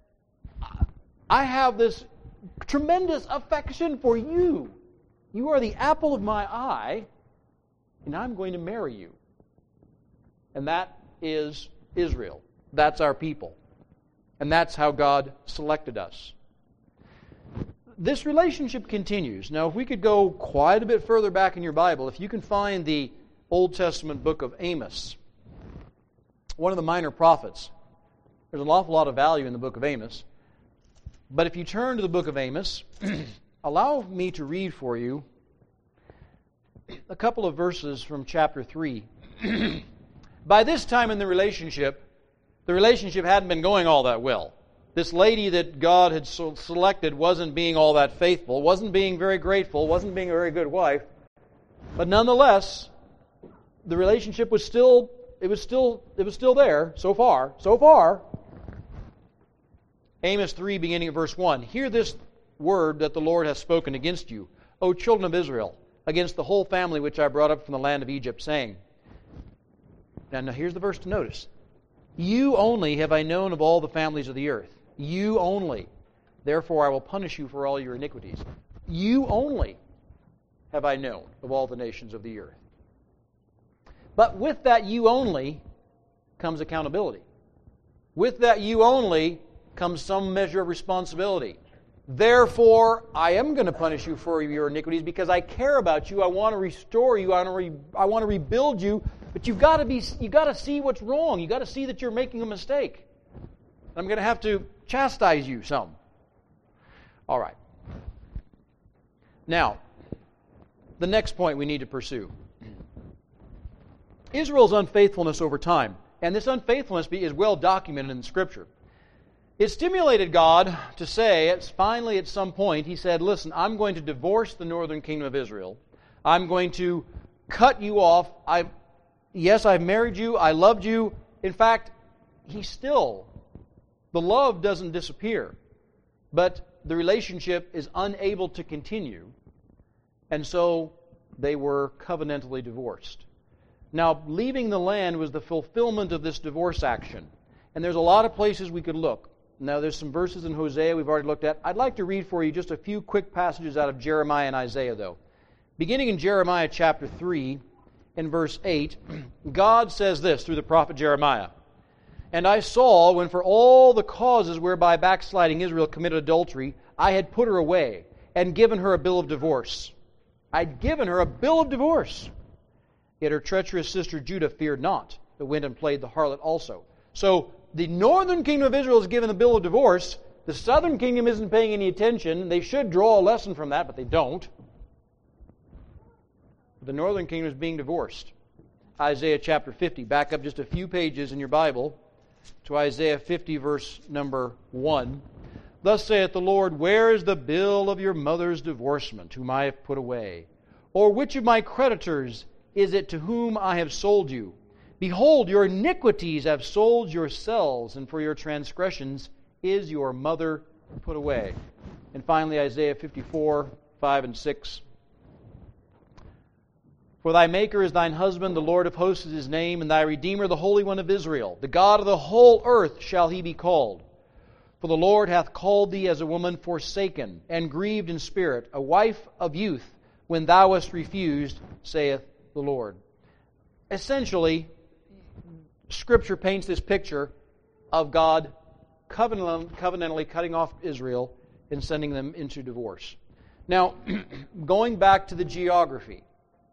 I have this tremendous affection for you. You are the apple of my eye, and I'm going to marry you. And that is Israel. That's our people. And that's how God selected us. This relationship continues. Now, if we could go quite a bit further back in your Bible, if you can find the Old Testament book of Amos, one of the minor prophets. There's an awful lot of value in the book of Amos. But if you turn to the book of Amos, allow me to read for you a couple of verses from chapter 3. By this time in the relationship hadn't been going all that well. This lady that God had selected wasn't being all that faithful, wasn't being very grateful, wasn't being a very good wife. But nonetheless, the relationship was still there so far. Amos 3, beginning at verse 1. Hear this word that the Lord has spoken against you, O children of Israel, against the whole family which I brought up from the land of Egypt, saying. Now here's the verse to notice. You only have I known of all the families of the earth. You only. Therefore I will punish you for all your iniquities. You only have I known of all the nations of the earth. But with that you only comes accountability. With that you only comes some measure of responsibility. Therefore, I am going to punish you for your iniquities because I care about you. I want to restore you. I want to rebuild you. But you've got to see what's wrong. You've got to see that you're making a mistake. I'm going to have to chastise you some. All right. Now, the next point we need to pursue. Israel's unfaithfulness over time. And this unfaithfulness is well documented in Scripture. It stimulated God to say, finally at some point, He said, listen, I'm going to divorce the northern kingdom of Israel. I'm going to cut you off. Yes, I've married you. I loved you. In fact, the love doesn't disappear. But the relationship is unable to continue. And so they were covenantally divorced. Now, leaving the land was the fulfillment of this divorce action. And there's a lot of places we could look. Now, there's some verses in Hosea we've already looked at. I'd like to read for you just a few quick passages out of Jeremiah and Isaiah, though. Beginning in Jeremiah chapter 3, in verse 8, God says this through the prophet Jeremiah. And I saw, when for all the causes whereby backsliding Israel committed adultery, I had put her away, and given her a bill of divorce. I'd given her a bill of divorce. Yet her treacherous sister Judah feared not, but went and played the harlot also. So, the northern kingdom of Israel is given the bill of divorce. The southern kingdom isn't paying any attention. They should draw a lesson from that, but they don't. The northern kingdom is being divorced. Isaiah chapter 50. Back up just a few pages in your Bible to Isaiah 50, verse number 1. Thus saith the Lord, where is the bill of your mother's divorcement, whom I have put away? Or which of my creditors is it to whom I have sold you? Behold, your iniquities have sold yourselves, and for your transgressions is your mother put away. And finally, Isaiah 54, 5 and 6. For thy Maker is thine husband, the Lord of hosts is his name, and thy Redeemer the Holy One of Israel. The God of the whole earth shall he be called. For the Lord hath called thee as a woman forsaken, and grieved in spirit, a wife of youth, when thou wast refused, saith the Lord. Essentially, Scripture paints this picture of God covenantally cutting off Israel and sending them into divorce. Now, going back to the geography,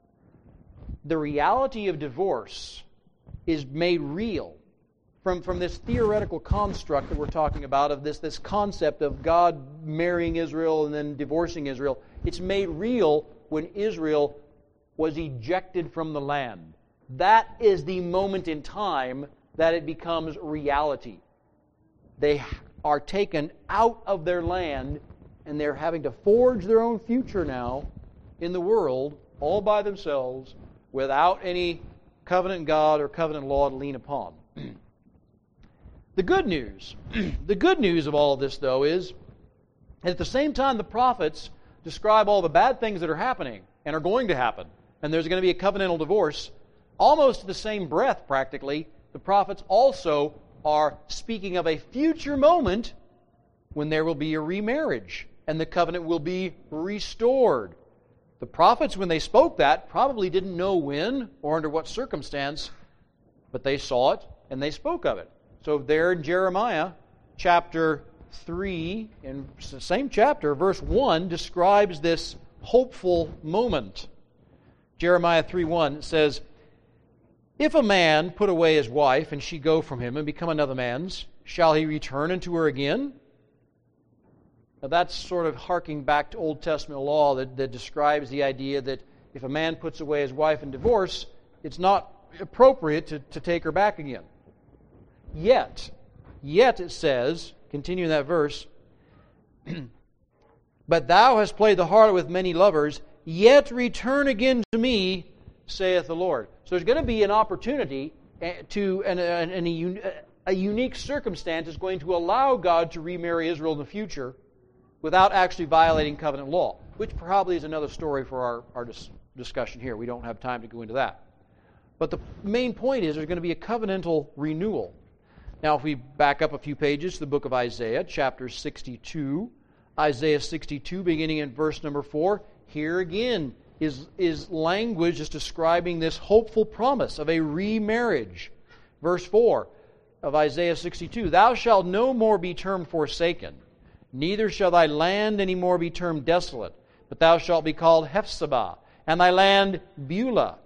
the reality of divorce is made real from this theoretical construct that we're talking about, of this concept of God marrying Israel and then divorcing Israel. It's made real when Israel was ejected from the land. That is the moment in time that it becomes reality. They are taken out of their land, and they're having to forge their own future now in the world, all by themselves, without any covenant God or covenant law to lean upon. The good news of all of this, though, is at the same time the prophets describe all the bad things that are happening and are going to happen, and there's going to be a covenantal divorce, almost in the same breath, practically, the prophets also are speaking of a future moment when there will be a remarriage and the covenant will be restored. The prophets, when they spoke that, probably didn't know when or under what circumstance, but they saw it and they spoke of it. So there in Jeremiah chapter 3, in the same chapter, verse 1, describes this hopeful moment. Jeremiah 3:1 says, if a man put away his wife, and she go from him, and become another man's, shall he return unto her again? Now that's sort of harking back to Old Testament law that describes the idea that if a man puts away his wife in divorce, it's not appropriate to take her back again. Yet it says, continuing that verse, but thou hast played the harlot with many lovers, yet return again to me, saith the Lord. So there's going to be an opportunity to, a unique circumstance is going to allow God to remarry Israel in the future without actually violating covenant law, which probably is another story for our discussion here. We don't have time to go into that. But the main point is there's going to be a covenantal renewal. Now, if we back up a few pages to the book of Isaiah, chapter 62, Isaiah 62, beginning in verse number 4, here again is language just describing this hopeful promise of a remarriage. Verse 4 of Isaiah 62, thou shalt no more be termed forsaken, neither shall thy land any more be termed desolate, but thou shalt be called Hephzibah, and thy land Beulah.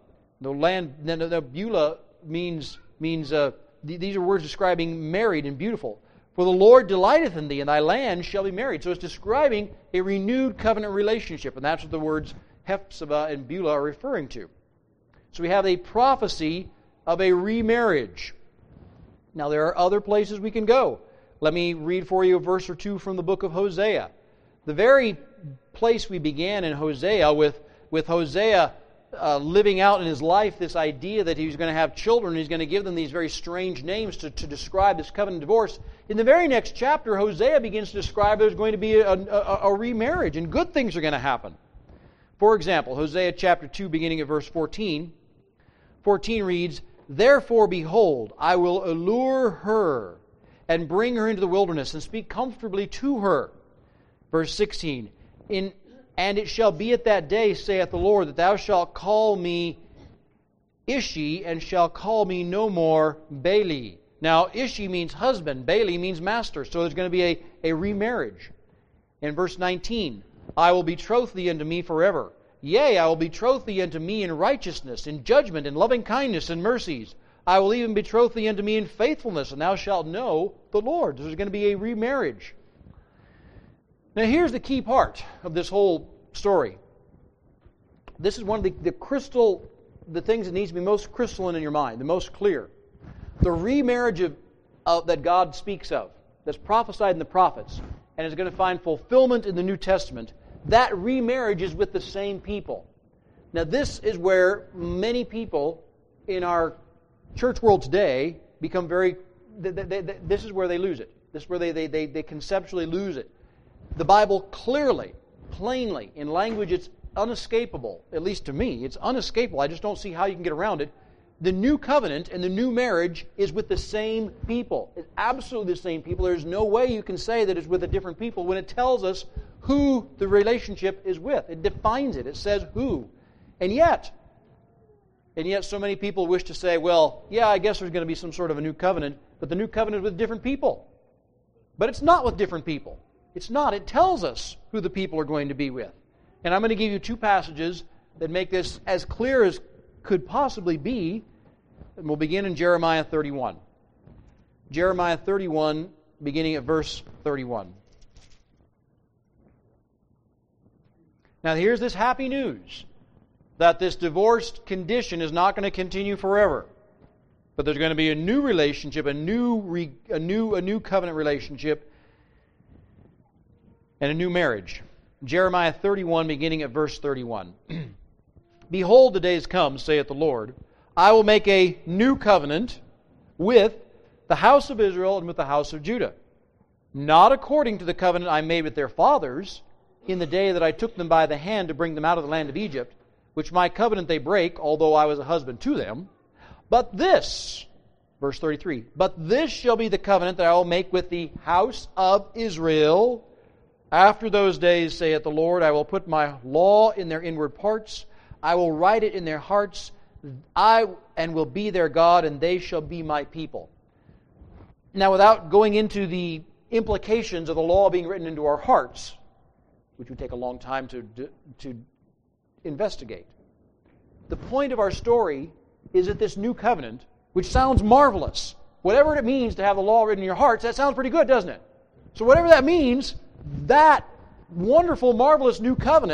Beulah means these are words describing married and beautiful. For the Lord delighteth in thee, and thy land shall be married. So it's describing a renewed covenant relationship, and that's what the words Hephzibah and Beulah are referring to. So we have a prophecy of a remarriage. Now there are other places we can go. Let me read for you a verse or two from the book of Hosea. The very place we began in Hosea with Hosea living out in his life this idea that he's going to have children, and he's going to give them these very strange names to describe this covenant divorce. In the very next chapter, Hosea begins to describe there's going to be a remarriage, and good things are going to happen. For example, Hosea chapter 2, beginning at verse 14. 14 reads, therefore, behold, I will allure her and bring her into the wilderness and speak comfortably to her. Verse 16, and it shall be at that day, saith the Lord, that thou shalt call me Ishi, and shalt call me no more Baali. Now, Ishi means husband, Baali means master, so there's going to be a remarriage. In verse 19, I will betroth thee unto me forever. Yea, I will betroth thee unto me in righteousness, in judgment, in loving kindness, and mercies. I will even betroth thee unto me in faithfulness, and thou shalt know the Lord. There's going to be a remarriage. Now here's the key part of this whole story. This is one of the things that needs to be most crystalline in your mind, the most clear. The remarriage that God speaks of, that's prophesied in the prophets, and is going to find fulfillment in the New Testament, that remarriage is with the same people. Now this is where many people in our church world today become this is where they lose it. This is where they conceptually lose it. The Bible clearly, plainly, in language it's unescapable, at least to me, it's unescapable. I just don't see how you can get around it. The new covenant and the new marriage is with the same people. It's absolutely the same people. There's no way you can say that it's with a different people when it tells us who the relationship is with. It defines it. It says who. And yet so many people wish to say, well, yeah, I guess there's going to be some sort of a new covenant, but the new covenant is with different people. But it's not with different people. It's not. It tells us who the people are going to be with. And I'm going to give you two passages that make this as clear as could possibly be. And we'll begin in Jeremiah 31. Jeremiah 31, beginning at verse 31. Now here's this happy news, that this divorced condition is not going to continue forever. But there's going to be a new relationship, a new covenant relationship, and a new marriage. Jeremiah 31, beginning at verse 31. Behold, the days come, saith the Lord, I will make a new covenant with the house of Israel and with the house of Judah, not according to the covenant I made with their fathers in the day that I took them by the hand to bring them out of the land of Egypt, which my covenant they break, although I was a husband to them. But this, verse 33, but this shall be the covenant that I will make with the house of Israel. After those days, saith the Lord, I will put my law in their inward parts. I will write it in their hearts. And will be their God, and they shall be my people. Now, without going into the implications of the law being written into our hearts, which would take a long time to investigate, the point of our story is that this new covenant, which sounds marvelous, whatever it means to have the law written in your hearts, that sounds pretty good, doesn't it? So whatever that means, that wonderful, marvelous new covenant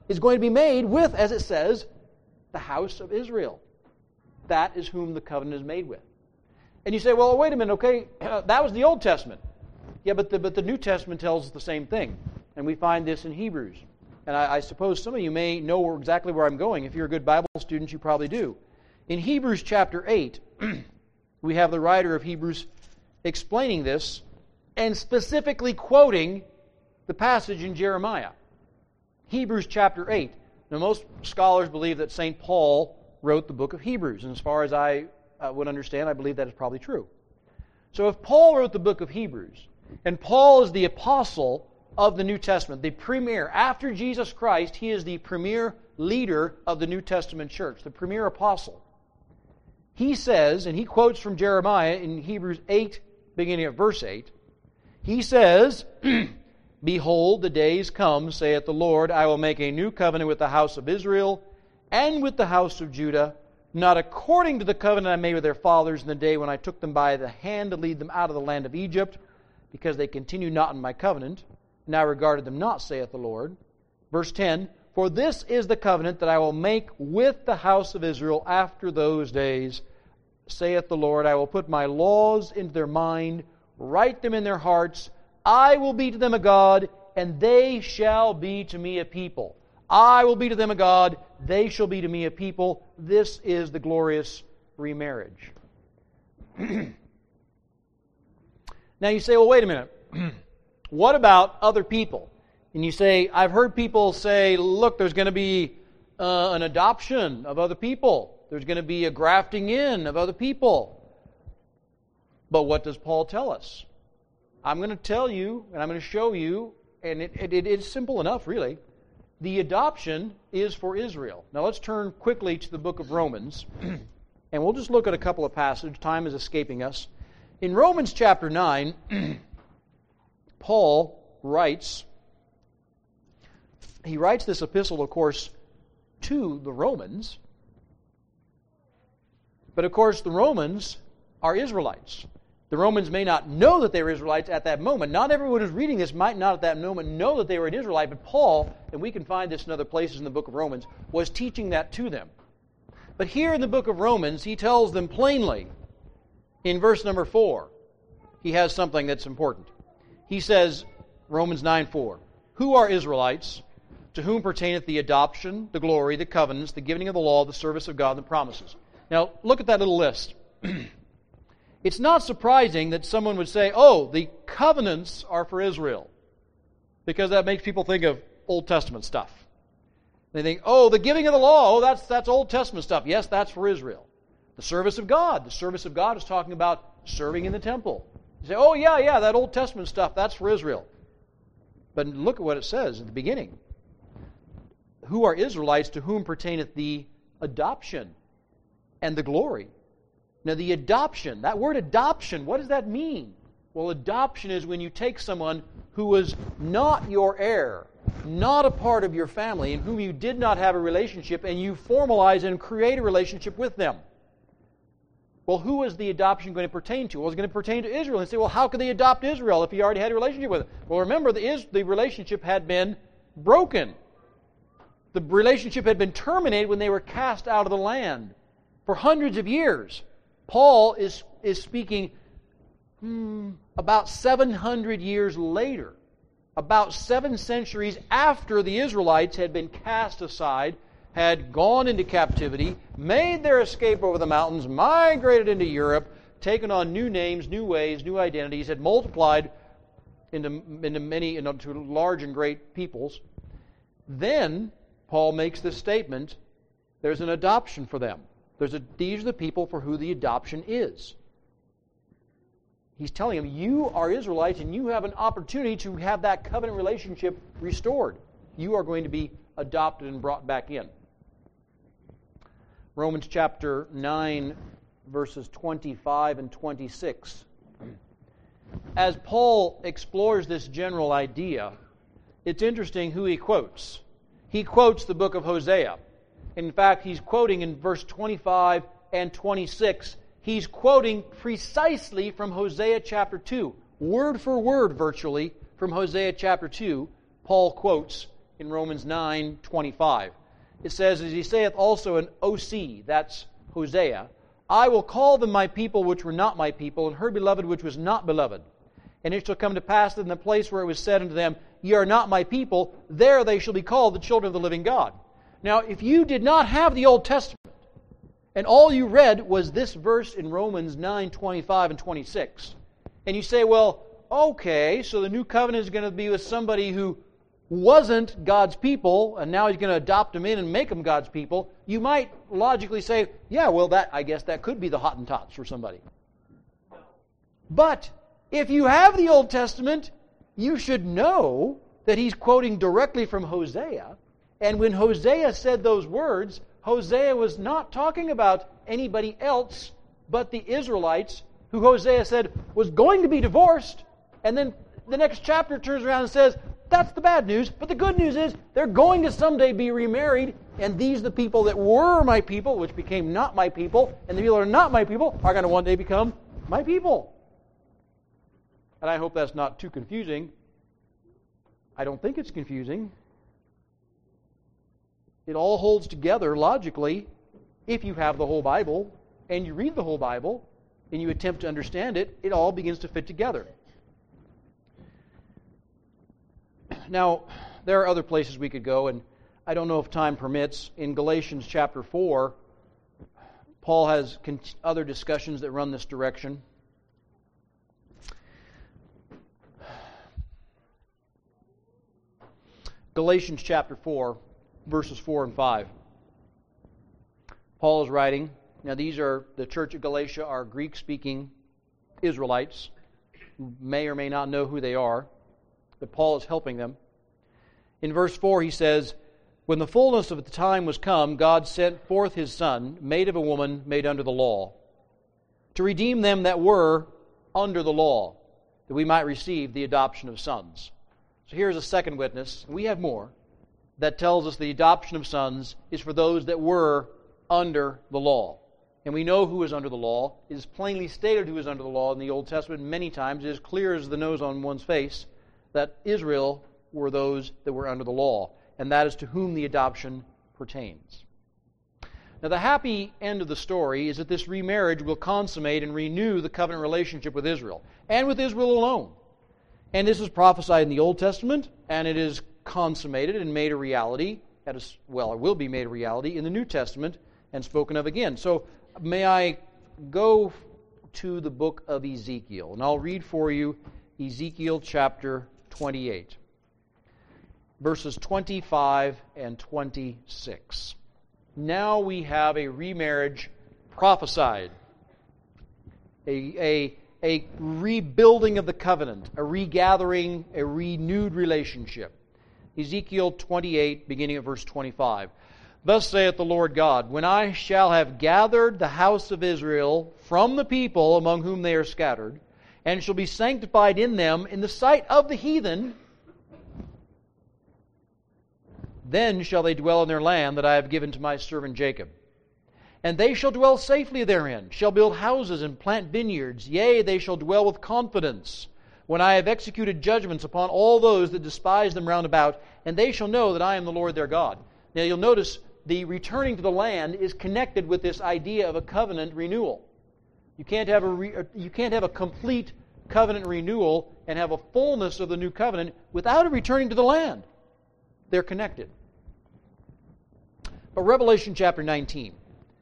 is going to be made with, as it says, the house of Israel. That is whom the covenant is made with. And you say, well, wait a minute, okay, that was the Old Testament. Yeah, but the New Testament tells us the same thing. And we find this in Hebrews. And I suppose some of you may know exactly where I'm going. If you're a good Bible student, you probably do. In Hebrews chapter 8, we have the writer of Hebrews explaining this and specifically quoting the passage in Jeremiah. Hebrews chapter 8. Now, most scholars believe that St. Paul wrote the book of Hebrews. And as far as I would understand, I believe that is probably true. So if Paul wrote the book of Hebrews, and Paul is the apostle of the New Testament, the premier, after Jesus Christ, he is the premier leader of the New Testament church, the premier apostle. He says, and he quotes from Jeremiah in Hebrews 8, beginning at verse 8, he says, Behold, the days come, saith the Lord, I will make a new covenant with the house of Israel and with the house of Judah, not according to the covenant I made with their fathers in the day when I took them by the hand to lead them out of the land of Egypt, because they continue not in my covenant, and I regarded them not, saith the Lord. Verse 10, For this is the covenant that I will make with the house of Israel after those days, saith the Lord. I will put my laws into their mind, write them in their hearts. I will be to them a God, and they shall be to me a people. I will be to them a God, they shall be to me a people. This is the glorious remarriage. Now you say, well, wait a minute. What about other people? And you say, I've heard people say, look, there's going to be an adoption of other people. There's going to be a grafting in of other people. But what does Paul tell us? I'm going to tell you, and I'm going to show you, and it's simple enough, really. The adoption is for Israel. Now let's turn quickly to the book of Romans, and we'll just look at a couple of passages. Time is escaping us. In Romans chapter 9, Paul writes this epistle, of course, to the Romans. But of course, the Romans are Israelites. The Romans may not know that they were Israelites at that moment. Not everyone who's reading this might not at that moment know that they were an Israelite, but Paul, and we can find this in other places in the book of Romans, was teaching that to them. But here in the book of Romans, he tells them plainly, in verse number 4, he has something that's important. He says, Romans 9:4, Who are Israelites, to whom pertaineth the adoption, the glory, the covenants, the giving of the law, the service of God, and the promises. Now, look at that little list. It's not surprising that someone would say, oh, the covenants are for Israel, because that makes people think of Old Testament stuff. They think, oh, the giving of the law, oh, that's Old Testament stuff. Yes, that's for Israel. The service of God is talking about serving in the temple. You say, oh, yeah, that Old Testament stuff, that's for Israel. But look at what it says at the beginning. Who are Israelites, to whom pertaineth the adoption and the glory? Now, the adoption, that word adoption, what does that mean? Well, adoption is when you take someone who was not your heir, not a part of your family, and whom you did not have a relationship, and you formalize and create a relationship with them. Well, who is the adoption going to pertain to? Well, it's going to pertain to Israel. And say, well, how could they adopt Israel if he already had a relationship with them? Well, remember, the relationship had been broken. The relationship had been terminated when they were cast out of the land for hundreds of years. Paul is speaking about 700 years later, about 7 centuries after the Israelites had been cast aside, had gone into captivity, made their escape over the mountains, migrated into Europe, taken on new names, new ways, new identities, had multiplied into large and great peoples. Then Paul makes this statement, there's an adoption for them. These are the people for who the adoption is. He's telling them, you are Israelites and you have an opportunity to have that covenant relationship restored. You are going to be adopted and brought back in. Romans chapter 9, verses 25 and 26. As Paul explores this general idea, it's interesting who he quotes. He quotes the book of Hosea. In fact, he's quoting in verse 25 and 26, he's quoting precisely from Hosea chapter 2. Word for word, virtually, from Hosea chapter 2, Paul quotes in Romans 9:25. It says, as he saith also in OC, that's Hosea, I will call them my people which were not my people, and her beloved which was not beloved. And it shall come to pass that in the place where it was said unto them, Ye are not my people, there they shall be called the children of the living God. Now, if you did not have the Old Testament, and all you read was this verse in Romans 9:25 and 26, and you say, well, okay, so the new covenant is going to be with somebody who wasn't God's people, and now he's going to adopt them in and make them God's people, you might logically say, yeah, well, I guess that could be the Hottentots for somebody. But if you have the Old Testament, you should know that he's quoting directly from Hosea. And when Hosea said those words, Hosea was not talking about anybody else but the Israelites, who Hosea said was going to be divorced. And then the next chapter turns around and says, that's the bad news, but the good news is they're going to someday be remarried, and these are the people that were my people, which became not my people, and the people that are not my people are going to one day become my people. And I hope that's not too confusing. I don't think it's confusing. It all holds together logically if you have the whole Bible and you read the whole Bible and you attempt to understand it, it all begins to fit together. Now, there are other places we could go, and I don't know if time permits. In Galatians chapter 4, Paul has other discussions that run this direction. Galatians chapter 4, verses 4 and 5. Paul is writing. Now, the church of Galatia are Greek-speaking Israelites who may or may not know who they are, but Paul is helping them. In verse 4 he says, When the fullness of the time was come, God sent forth his Son, made of a woman, made under the law, to redeem them that were under the law, that we might receive the adoption of sons. So here's a second witness, and we have more, that tells us the adoption of sons is for those that were under the law. And we know who is under the law. It is plainly stated who is under the law in the Old Testament many times. It is clear as the nose on one's face that Israel were those that were under the law, and that is to whom the adoption pertains. Now, the happy end of the story is that this remarriage will consummate and renew the covenant relationship with Israel, and with Israel alone. And this is prophesied in the Old Testament, and it is consummated and made a reality, it will be made a reality in the New Testament and spoken of again. So, may I go to the book of Ezekiel, and I'll read for you Ezekiel chapter 28, verses 25 and 26. Now we have a remarriage prophesied, a rebuilding of the covenant, a regathering, a renewed relationship. Ezekiel 28, beginning at verse 25. Thus saith the Lord God, When I shall have gathered the house of Israel from the people among whom they are scattered, and shall be sanctified in them in the sight of the heathen, then shall they dwell in their land that I have given to my servant Jacob. And they shall dwell safely therein, shall build houses and plant vineyards, yea, they shall dwell with confidence, when I have executed judgments upon all those that despise them round about, and they shall know that I am the Lord their God. Now you'll notice the returning to the land is connected with this idea of a covenant renewal. You can't have a complete covenant renewal and have a fullness of the new covenant without a returning to the land. They're connected. But Revelation chapter 19.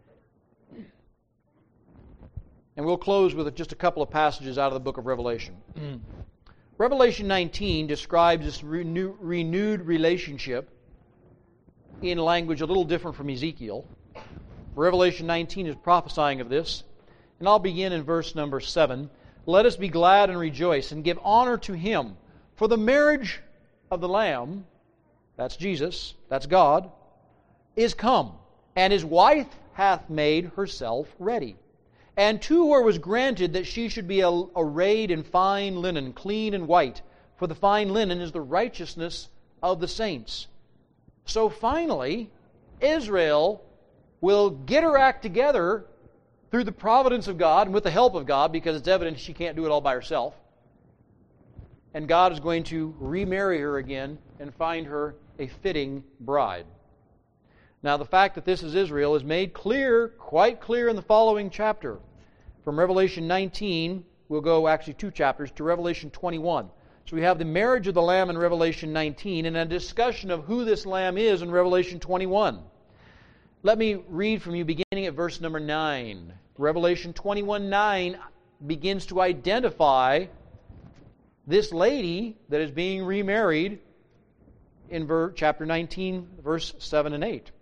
And we'll close with just a couple of passages out of the book of Revelation. Revelation 19 describes this renewed relationship in language a little different from Ezekiel. Revelation 19 is prophesying of this. And I'll begin in verse number 7. Let us be glad and rejoice and give honor to Him. For the marriage of the Lamb, that's Jesus, that's God, is come, and His wife hath made herself ready. And to her was granted that she should be arrayed in fine linen, clean and white, for the fine linen is the righteousness of the saints. So finally, Israel will get her act together through the providence of God and with the help of God, because it's evident she can't do it all by herself. and God is going to remarry her again and find her a fitting bride. Now, the fact that this is Israel is made clear, quite clear in the following chapter. From Revelation 19, we'll go actually 2 chapters, to Revelation 21. So we have the marriage of the Lamb in Revelation 19 and a discussion of who this Lamb is in Revelation 21. Let me read from you beginning at verse number 9. Revelation 21:9 begins to identify this lady that is being remarried in chapter 19, verse 7 and 8.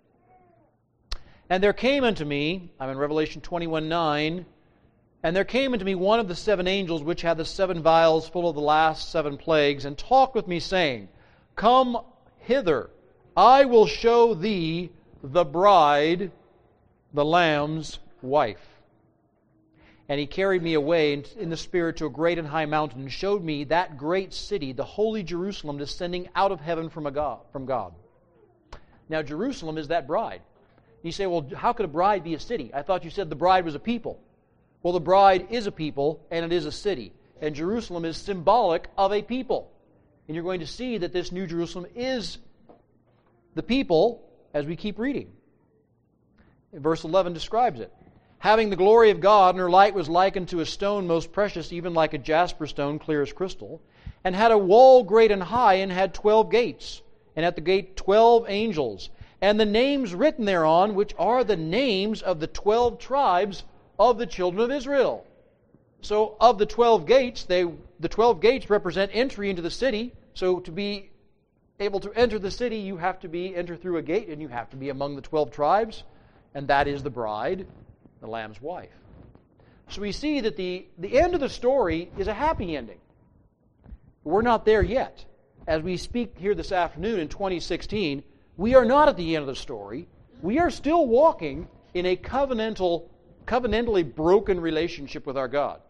And there came unto me, I'm in Revelation 21:9, and there came unto me one of the 7 angels which had the 7 vials full of the last 7 plagues, and talked with me, saying, Come hither, I will show thee the bride, the Lamb's wife. And he carried me away in the Spirit to a great and high mountain, and showed me that great city, the holy Jerusalem, descending out of heaven from God. Now Jerusalem is that bride. You say, well, how could a bride be a city? I thought you said the bride was a people. Well, the bride is a people, and it is a city. And Jerusalem is symbolic of a people. And you're going to see that this New Jerusalem is the people as we keep reading. Verse 11 describes it. Having the glory of God, and her light was likened to a stone most precious, even like a jasper stone, clear as crystal, and had a wall great and high, and had 12 gates, and at the gate 12 angels, and the names written thereon, which are the names of the 12 tribes of the children of Israel. So of the 12 gates, the 12 gates represent entry into the city. So to be able to enter the city, you have to enter through a gate, and you have to be among the 12 tribes, and that is the bride, the Lamb's wife. So we see that the end of the story is a happy ending. We're not there yet. As we speak here this afternoon in 2016, we are not at the end of the story. We are still walking in a covenantally broken relationship with our God.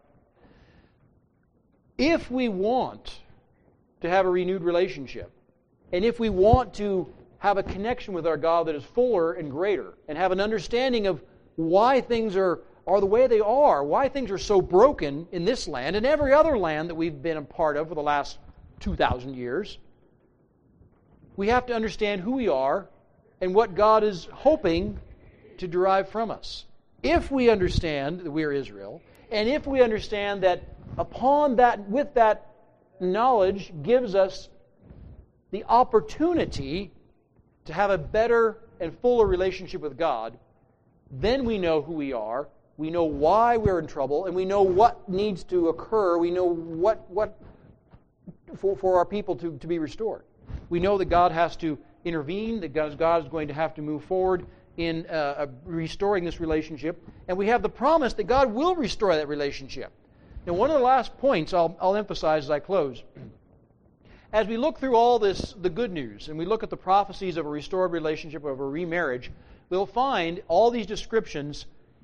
If we want to have a renewed relationship, and if we want to have a connection with our God that is fuller and greater, and have an understanding of why things are the way they are, why things are so broken in this land and every other land that we've been a part of for the last 2,000 years, we have to understand who we are and what God is hoping to derive from us. If we understand that we are Israel, and if we understand that with that knowledge gives us the opportunity to have a better and fuller relationship with God, then we know who we are, we know why we're in trouble, and we know what needs to occur, we know what for our people to be restored. We know that God has to intervene, that God is going to have to move forward in restoring this relationship, and we have the promise that God will restore that relationship. Now, one of the last points I'll emphasize as I close, as we look through all this, the good news, and we look at the prophecies of a restored relationship, of a remarriage, we'll find all these descriptions,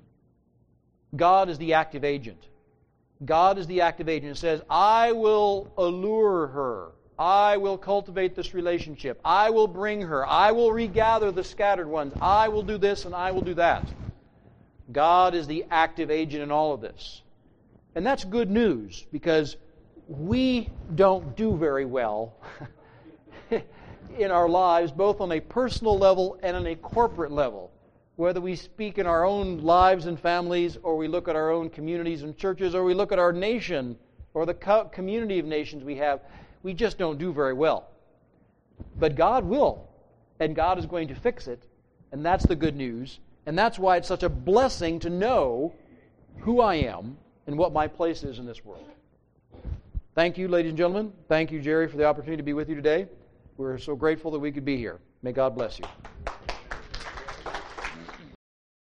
God is the active agent. God is the active agent. It says, I will allure her. I will cultivate this relationship. I will bring her. I will regather the scattered ones. I will do this and I will do that. God is the active agent in all of this. And that's good news, because we don't do very well in our lives, both on a personal level and on a corporate level. Whether we speak in our own lives and families, or we look at our own communities and churches, or we look at our nation, or the community of nations we have, we just don't do very well. But God will, and God is going to fix it, and that's the good news. And that's why it's such a blessing to know who I am and what my place is in this world. Thank you, ladies and gentlemen. Thank you, Jerry, for the opportunity to be with you today. We're so grateful that we could be here. May God bless you.